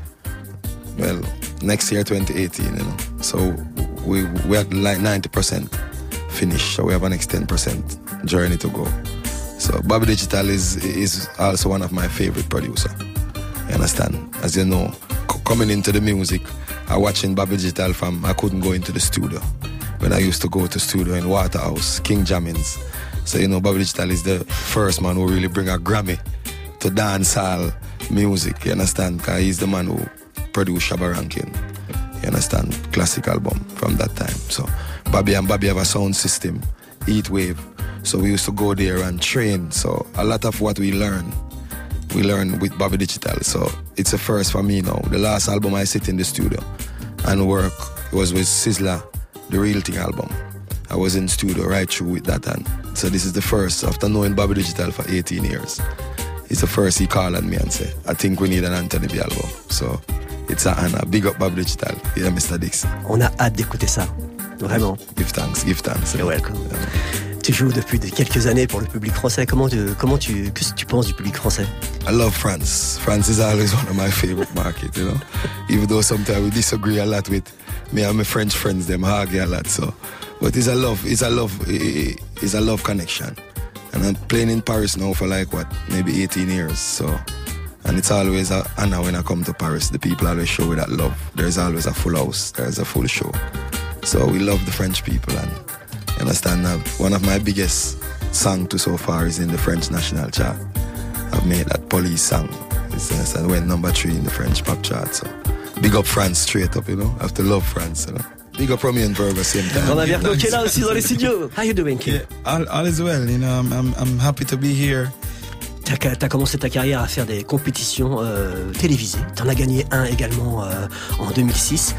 Well, next year, twenty eighteen, you know. So we we had like ninety percent finished, so we have an next ten percent journey to go. So Bobby Digital is is also one of my favorite producers. You understand? As you know, c- coming into the music, I watching Bobby Digital from, I couldn't go into the studio. When I used to go to studio in Waterhouse, King Jammins. So, you know, Bobby Digital is the first man who really bring a Grammy to dancehall music, you understand? Because he's the man who produced Shabba Rankin, you understand? Classic album from that time. So, Bobby and Bobby have a sound system, Heat Wave. So we used to go there and train. So a lot of what we learn, we learn with Bobby Digital. So it's a first for me now. The last album I sit in the studio and work was with Sizzla, the Real Thing album. I was in studio right through with that, and so this is the first, after knowing Bobby Digital for eighteen years, it's the first he called on me and said, I think we need an Anthony B album. So it's an honor. Big up Bobby Digital. Yeah, Mister Dixon. On a hâte d'écouter ça. Vraiment. Give thanks, give thanks. You're welcome. Yeah. Tu joues depuis quelques années pour le public français. Comment tu, comment tu, qu'est-ce que tu penses du public français? I love France. France is always one of my favorite markets, you know. Even though sometimes we disagree a lot with me and my French friends, them argue a lot, so. But it's a love, it's a love, it's a love connection. And I'm playing in Paris now for like, what, maybe eighteen years, so. And it's always an honor when I come to Paris. The people always show me that love. There's always a full house, there's a full show. So we love the French people, and you understand, uh, one of my biggest songs to so far is in the French national chart. I've made that Police song. It's, uh, it went number three in the French pop chart, so. Big up France straight up, you know. I have to love France, you know. Big up Romy and Virgo same time. On a Virgo qui est là aussi dans les studios. How you doing, kid? Yeah, all, all is well, you know. I'm, I'm, I'm happy to be here. T'as, t'as commencé ta carrière à faire des compétitions euh, télévisées. T'en as gagné un également euh, en deux mille six.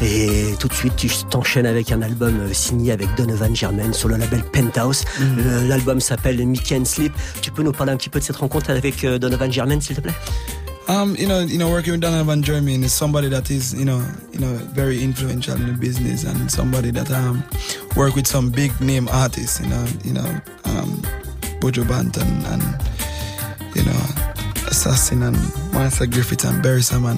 Et tout de suite, tu t'enchaînes avec un album signé avec Donovan Germain sur le label Penthouse. Mm. Le, l'album s'appelle Mickey and Sleep. Tu peux nous parler un petit peu de cette rencontre avec euh, Donovan Germain, s'il te plaît? Um, you know, you know, working with Donovan Germain is somebody that is, you know, you know, very influential in the business, and somebody that um work with some big name artists, you know, you know, um, Buju Banton and you know, Assassin and Martha Griffith and Barry Sam and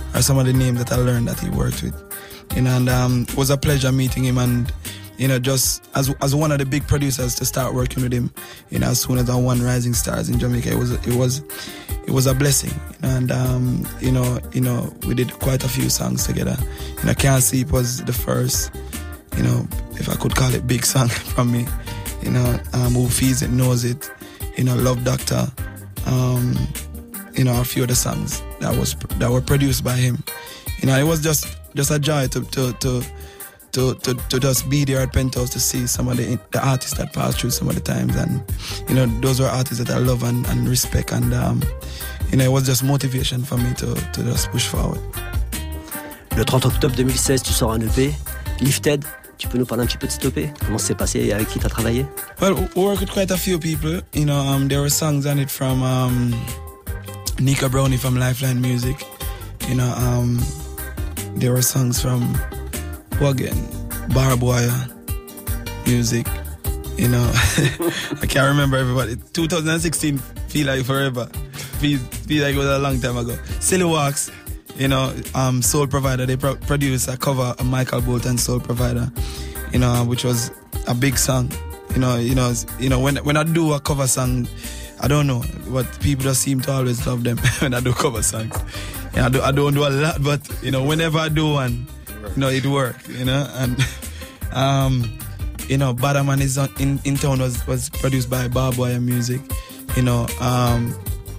are some of the names that I learned that he worked with. You know, and um, it was a pleasure meeting him, and you know, just as as one of the big producers to start working with him. You know, as soon as I won Rising Stars in Jamaica, it was it was it was a blessing. You know, and um, you know, you know, we did quite a few songs together. You know, Can't Sleep was the first, you know, if I could call it, big song from me. You know, um, Who Feels It Knows It. You know, Love Doctor. Um, you know, a few other songs that was that were produced by him. You know, it was just just a joy to to to to to, to just be there at Penthouse to see some of the the artists that passed through some of the times, and you know, those were artists that I love and, and respect, and um, you know, it was just motivation for me to to just push forward. Le trente octobre deux mille seize, tu sors un E P, Lifted. Tu peux nous parler un petit peu de cet E P? Comment c'est passé et avec qui tu as travaillé? Well, we worked with quite a few people. You know, um, there were songs on it from um, Nika Brownie from Lifeline Music. You know, um, there were songs from, who again? Barb Wire Music. You know, I can't remember everybody. twenty sixteen feel like forever. Feel, feel like it was a long time ago. Silly Walks. You know, um, Soul Provider, they pro- produced a cover of Michael Bolton, Soul Provider, you know, which was a big song. You know, you know, you know, when when I do a cover song, I don't know, but people just seem to always love them when I do cover songs. Yeah, I, do, I don't do a lot, but, you know, whenever I do one, you know, it works, you know, and, um, you know, Badaman is on, in, in town was, was produced by Barb Wire Music, you know, um,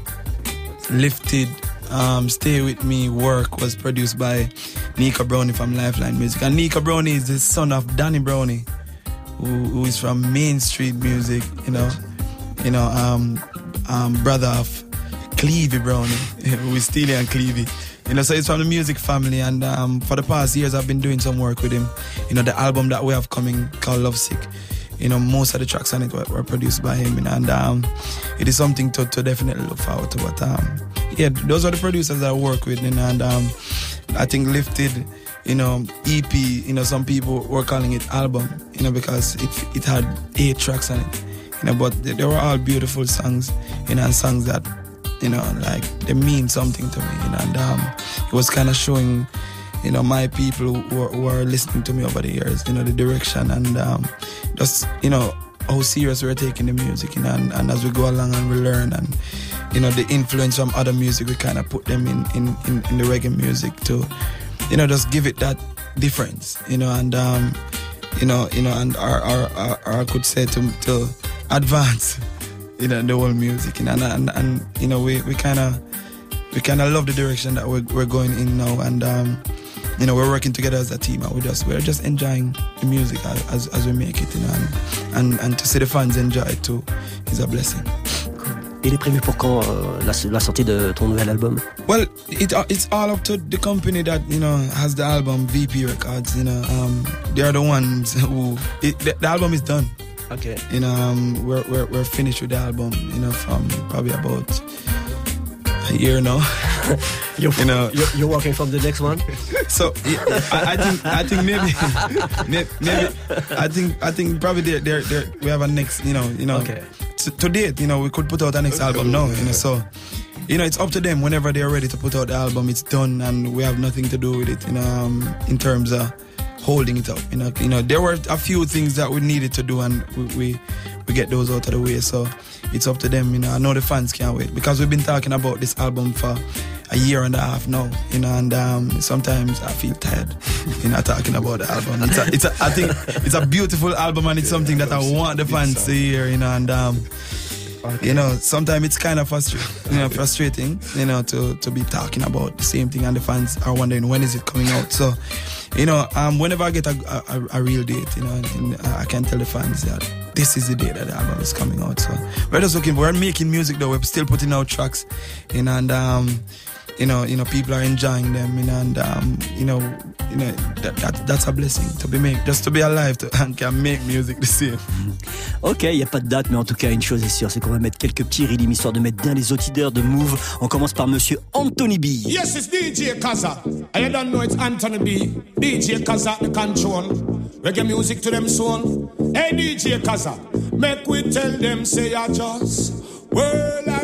Lifted, Um, Stay With Me, Work was produced by Nika Brownie from Lifeline Music. And Nika Brownie is the son of Danny Brownie, who, who is from Main Street Music, you know, you know, um, um, brother of Clevie Brownie, who is Steely and Clevie. You know, so he's from the music family, and um, for the past years I've been doing some work with him. You know, the album that we have coming called Lovesick, you know, most of the tracks on it were, were produced by him, you know, and um, it is something to, to definitely look forward to. But um, yeah, those are the producers that I work with, you know, and um, I think Lifted, you know, E P, you know, some people were calling it album, you know, because it it had eight tracks on it, you know, but they, they were all beautiful songs, you know, and songs that, you know, like, they mean something to me, you know, and um, it was kind of showing, you know, my people who are, who are listening to me over the years, you know, the direction, and um, just, you know, how serious we're taking the music, you know, and, and as we go along and we learn, and, you know, the influence from other music, we kind of put them in, in, in, in the reggae music to, you know, just give it that difference, you know, and, um, you know, you know, and our, our, our, our I could say to, to advance, you know, the whole music, you know, and, and, and you know, we, we kind of, we kind of love the direction that we're, we're going in now, and, um, you know, we're working together as a team, and we just, we're just enjoying the music as, as, as we make it, you know, and, and, and to see the fans enjoy it too is a blessing. Il est prévu pour quand euh, la, la sortie de ton nouvel album? Well, it, it's all up to the company that, you know, has the album, V P Records, you know, um, they are the ones who, it, the, the album is done. Okay. You know, um, we're, we're, we're finished with the album, you know, from probably about a year now. You're, you know, you're, you're working from the next one. So yeah, I, I think I think maybe maybe I think I think probably there there there we have a next, you know, you know. Okay. To, to date, you know, we could put out a next album now, you know. So, you know, it's up to them. Whenever they're ready to put out the album, it's done, and we have nothing to do with it, you know. Um, in terms of holding it up, you know, you know, there were a few things that we needed to do, and we we, we get those out of the way. So it's up to them, you know. I know the fans can't wait, because we've been talking about this album for a year and a half now, you know, and um, sometimes I feel tired, you know, talking about the album. It's a, it's a, I think it's a beautiful album, and it's something that I want the fans to hear, you know, and um, okay. You know, sometimes it's kind of frustrating, you know, frustrating, you know, to, to be talking about the same thing, and the fans are wondering when is it coming out. So, you know, um, whenever I get a, a, a real date, you know, and I can tell the fans that this is the day that the album is coming out. So we're just looking, we're making music though, we're still putting out tracks, you know, and um, you know, you know, people are enjoying them, you know, and um, you know, you know, that, that, that's a blessing to be made, just to be alive to, and can make music the same. Ok, il n'y a pas de date, mais en tout cas, une chose est sûre, c'est qu'on va mettre quelques petits rythmes histoire de mettre bien les auditeurs de Move. On commence par Monsieur Anthony B. Yes, it's D J Kaza. I don't know it's Anthony B. D J Kaza, the control. Reggae music to them soul. Hey, D J Kaza, make we tell them say I just. Well, I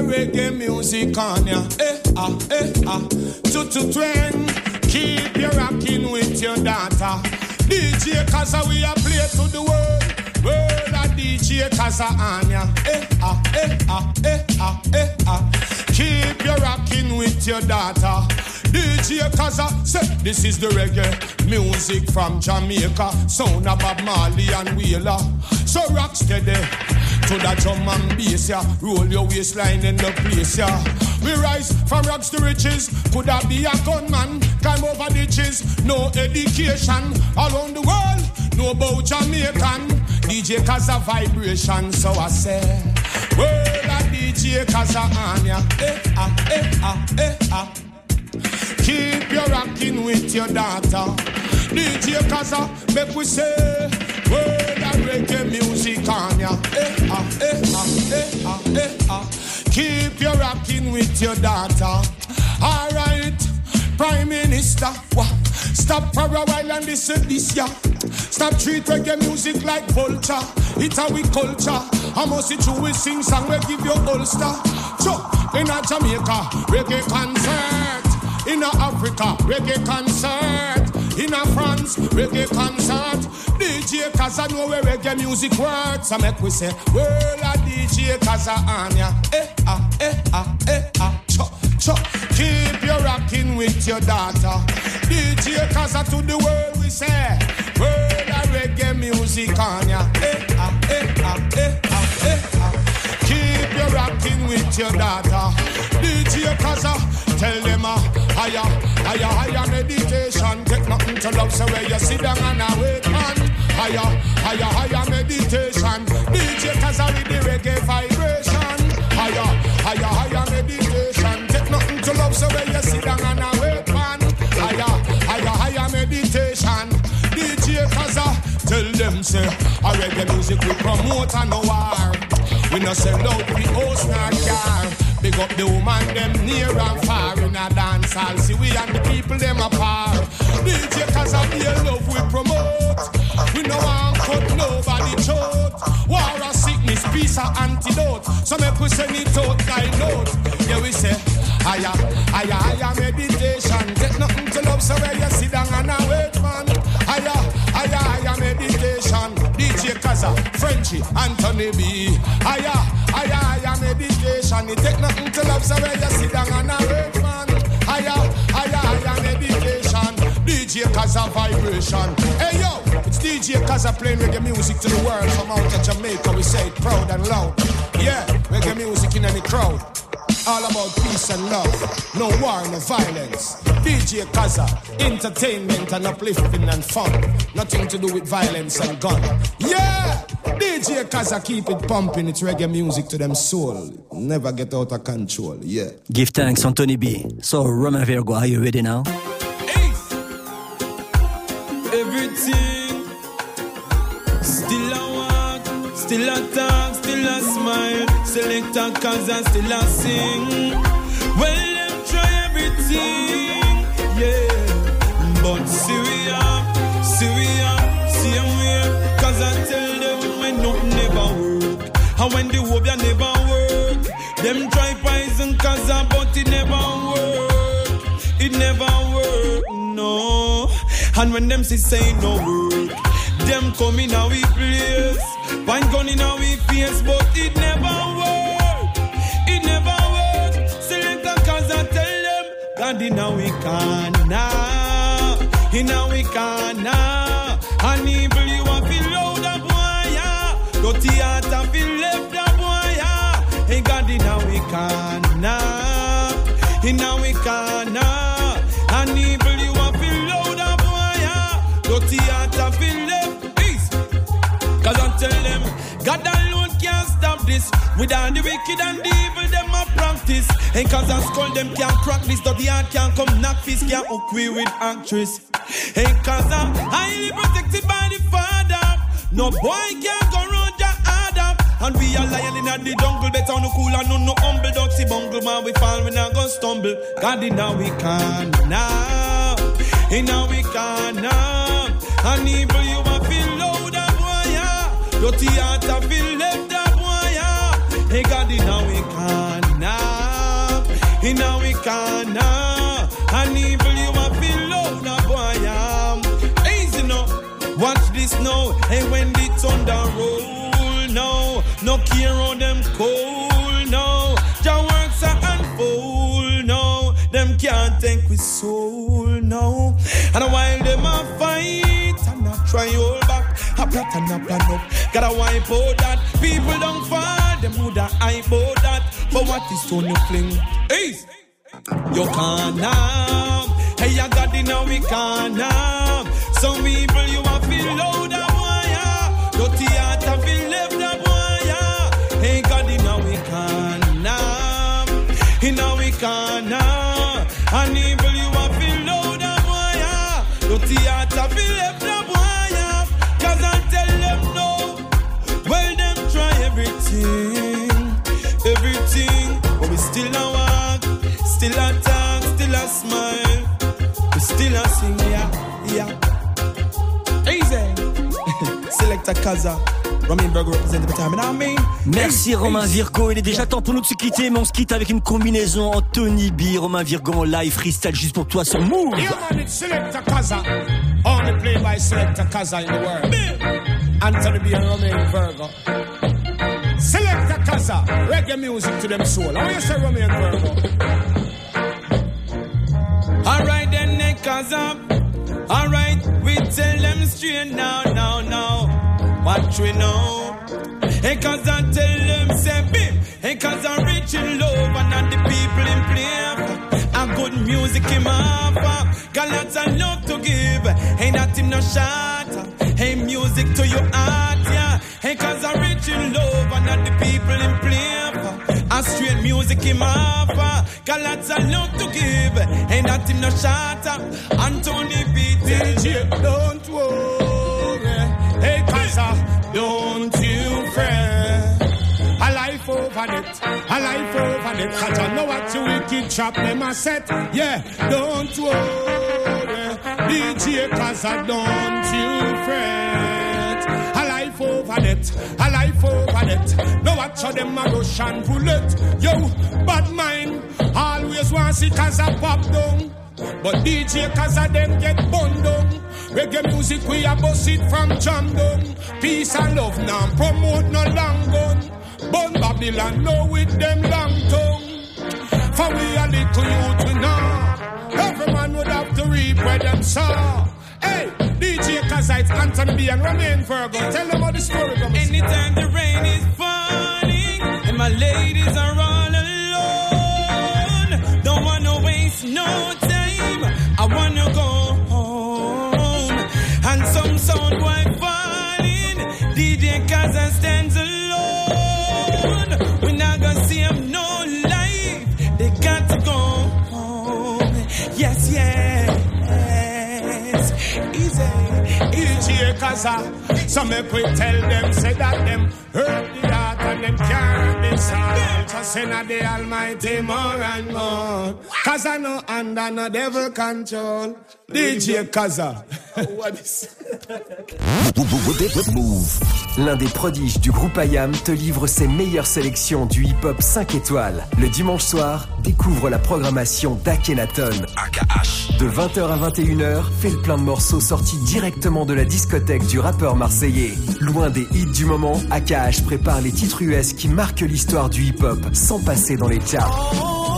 reggae music on ya. Eh ah, eh ah. Tutu twang, keep you rocking with your data. D J Kaza we a play to the world. World a D J Kaza on ya. Eh ah, eh ah, eh ah, eh ah. Keep you rocking with your data. D J Kaza say this is the reggae music from Jamaica. Sound of Bob Marley and Wheeler. So rock steady to the drum and bass, yeah. Roll your waistline in the place, yeah. We rise from rocks to riches. Could that be a gunman? Climb over ditches. No education around the world. No about Jamaican. D J Kaza vibration. So I say, world of D J Kaza on ya. Eh ah, eh ah, eh ah. Keep you rocking with your data. D J Kaza, make we say, world of reggae music on ya. Eh ah, eh ah, eh ah, eh ah. Keep you rocking with your data. Alright, Prime Minister, wah. Stop for a while and listen this ya. Stop treat reggae music like vulture. It's our culture. I must see you we sing song we give you holster. So, in a Jamaica, reggae concert. In a Africa, reggae concert. In a France, reggae concert. D J Kaza know where reggae music works. So make we say, world of D J Kaza on ya. Eh ah, eh ah, eh ah. Cho, cho. Keep you rocking with your data. D J Kaza to the world we say, world of reggae music on ya. Eh ah, eh ah, eh ah, eh ah. Keep you rocking with your data. D J Kaza, tell them a higher, higher, higher meditation. Take nothing to love, so where you sit down and wait man. Higher, higher, higher meditation. D J Kaza with the reggae vibration. Higher, higher, higher meditation. Take nothing to love, so where you sit down and wait man. Higher, higher, higher meditation. D J Kaza, tell them say, a reggae music we promote and no war. We no sell out the house nor car. Big up the woman them near and far. In a dance hall, see we and the people them apart. D J Kaza be a love we promote. We no want cut nobody throat. War or sickness, peace or antidote. So make we send it out by note. Yeah we say, higher, higher, higher meditation. Take nothing to love, so where you sit down and wait man. Higher, higher, higher meditation. D J Kaza, Frenchy, Anthony B. Higher, higher, higher meditation. It take nothing to love, so where you sit down and wait man. Higher, higher, higher meditation. D J Kaza vibration. Hey yo, it's D J Kaza playing reggae music to the world from out of Jamaica. We say it proud and loud. Yeah, reggae music in any crowd. All about peace and love. No war, no violence. D J Kaza, entertainment and uplifting and fun. Nothing to do with violence and gun. Yeah! D J Kaza keep it pumping. It's reggae music to them soul. Never get out of control. Yeah. Give thanks, Anthony B. So, Roman Virgo, are you ready now? Everything still a walk, still a talk, still a smile. Select a Kaza, still a sing. Well, them try everything, yeah. But see we are, see we are, see them here. Cause I tell them when nothing never work. And when the hope never work. Them try poison Kaza, but it never work. It never work, no. And when them see say no work, them come in our place, find gun in our face, but it never work, it never work. Select a Kaza, tell them, God in our corner, in our corner, and evil you a feel loud up wire, dirty heart a feel left up wire, hey God in our corner, in our corner, and evil you a feel loud up. Dirty heart of feel left peace. Cause I tell them, God alone can't stop this. With all the wicked and the evil, them a practice. And cause I skull them can't crack this. Dirty heart can't come knock fist, can't hook we with actress. And cause I'm highly protected by the Father. No boy can't go round your Adam. And we are lion in the jungle. Better no cool and no no humble. Don't see bungle man, we fall, we not gonna stumble. God in now we can now. In now we can now. And evil you a feel loud up wire. Dirty heart a feel left up wire. Hey God in now we can now. corner. And evil you a feel low, na boy am. Easy no, watch this now. And when the thunder roll, no, no care on them cold, no. Jah works are unfold, no. Them can't take with soul, no. And while them a fight, and I try hold back, a plot and a plan up. Gotta wipe out that. People don't fall, them woulda hype out that. But what is Tony Fling? Hey, you can't harm. Hey, you got it now, we can't harm. Some people you a feel loud, a boy. Dirty heart a feel left, a boy. Hey, got it now, we can't harm. Hey, now we can't harm. And evil you a feel loud, a boy. Dirty heart a feel left, a boy. Cause I tell them no. Well, them try everything, everything. But we still a walk, still a talk, still a smile. We still a sing, yeah, yeah. Easy. Select a Kaza. Romain Virgo représente le time, I mean. Merci Romain Virgo, il est déjà temps pour nous de se quitter, mais on se quitte avec une combinaison Anthony B, Romain Virgo en live freestyle juste pour toi sur Move. Yeah man, it's Selecta Kaza. Only play by Selecta Kaza in the world. Anthony B and Romain Virgo. Selecta Kaza, reggae music to them soul. How you say Romain Virgo? Alright then, neck Kaza. Alright, we tell them straight now, now, now. What we know? Hey, cause I tell them, say, bim. Hey, cause I'm rich in love and not the people in play. A good music in my heart. Got lots of love to give. Hey, not him no shot. Hey, music to your heart, yeah. Hey, cause I'm rich in love and not the people in play. A straight music in my heart. Got lots of love to give. Hey, not him no shot. Anthony B. D J, don't worry. Hey, Kaza, don't you fret. A life over it, a life over it. Cause I know what you wicked trap them a set. Yeah, don't worry. D J Kaza, don't you fret. A life over it, a life over it. No watch how them a rush and pull it. Yo, bad mind, always want see Kaza pop down. But D J Kaza them get burned down. Reggae music we a bust it from jam down. Peace and love now promote no long gun. Bun Babylon know with them long tongue. For we a little youth we know. Every man would have to reap where them sow. Hey, D J Kaza, it's Anthony B and Romain Virgo. Tell them how the story comes. Anytime the rain is falling and my ladies are all alone, don't wanna waste no time. I wanna go home. And some sound boy falling, D J Kaza stands alone. We not gonna see him no life. They got to go home. Yes, yes. Easy. D J Kaza. So make we tell them, say that them hurt the heart and them carry the soul. Just say na the Almighty more and more. Cause I know under no devil control. D J Kaza. What is Move. L'un des prodiges du groupe I A M te livre ses meilleures sélections du hip-hop cinq étoiles. Le dimanche soir, découvre la programmation d'Akhenaton. A K H. De vingt heures à vingt et une heures, fais le plein de morceaux sortis directement de la discothèque du rappeur marseillais. Loin des hits du moment, A K H prépare les titres U S qui marquent l'histoire du hip-hop sans passer dans les charts.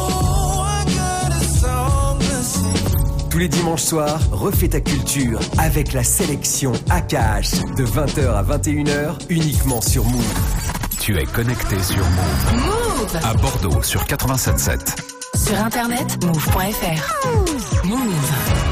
Tous les dimanches soirs, refais ta culture avec la sélection A K H de vingt heures à vingt et une heures uniquement sur Move. Tu es connecté sur Move. Move. À Bordeaux sur quatre-vingt-sept sept. Sur internet, move point f r. Move.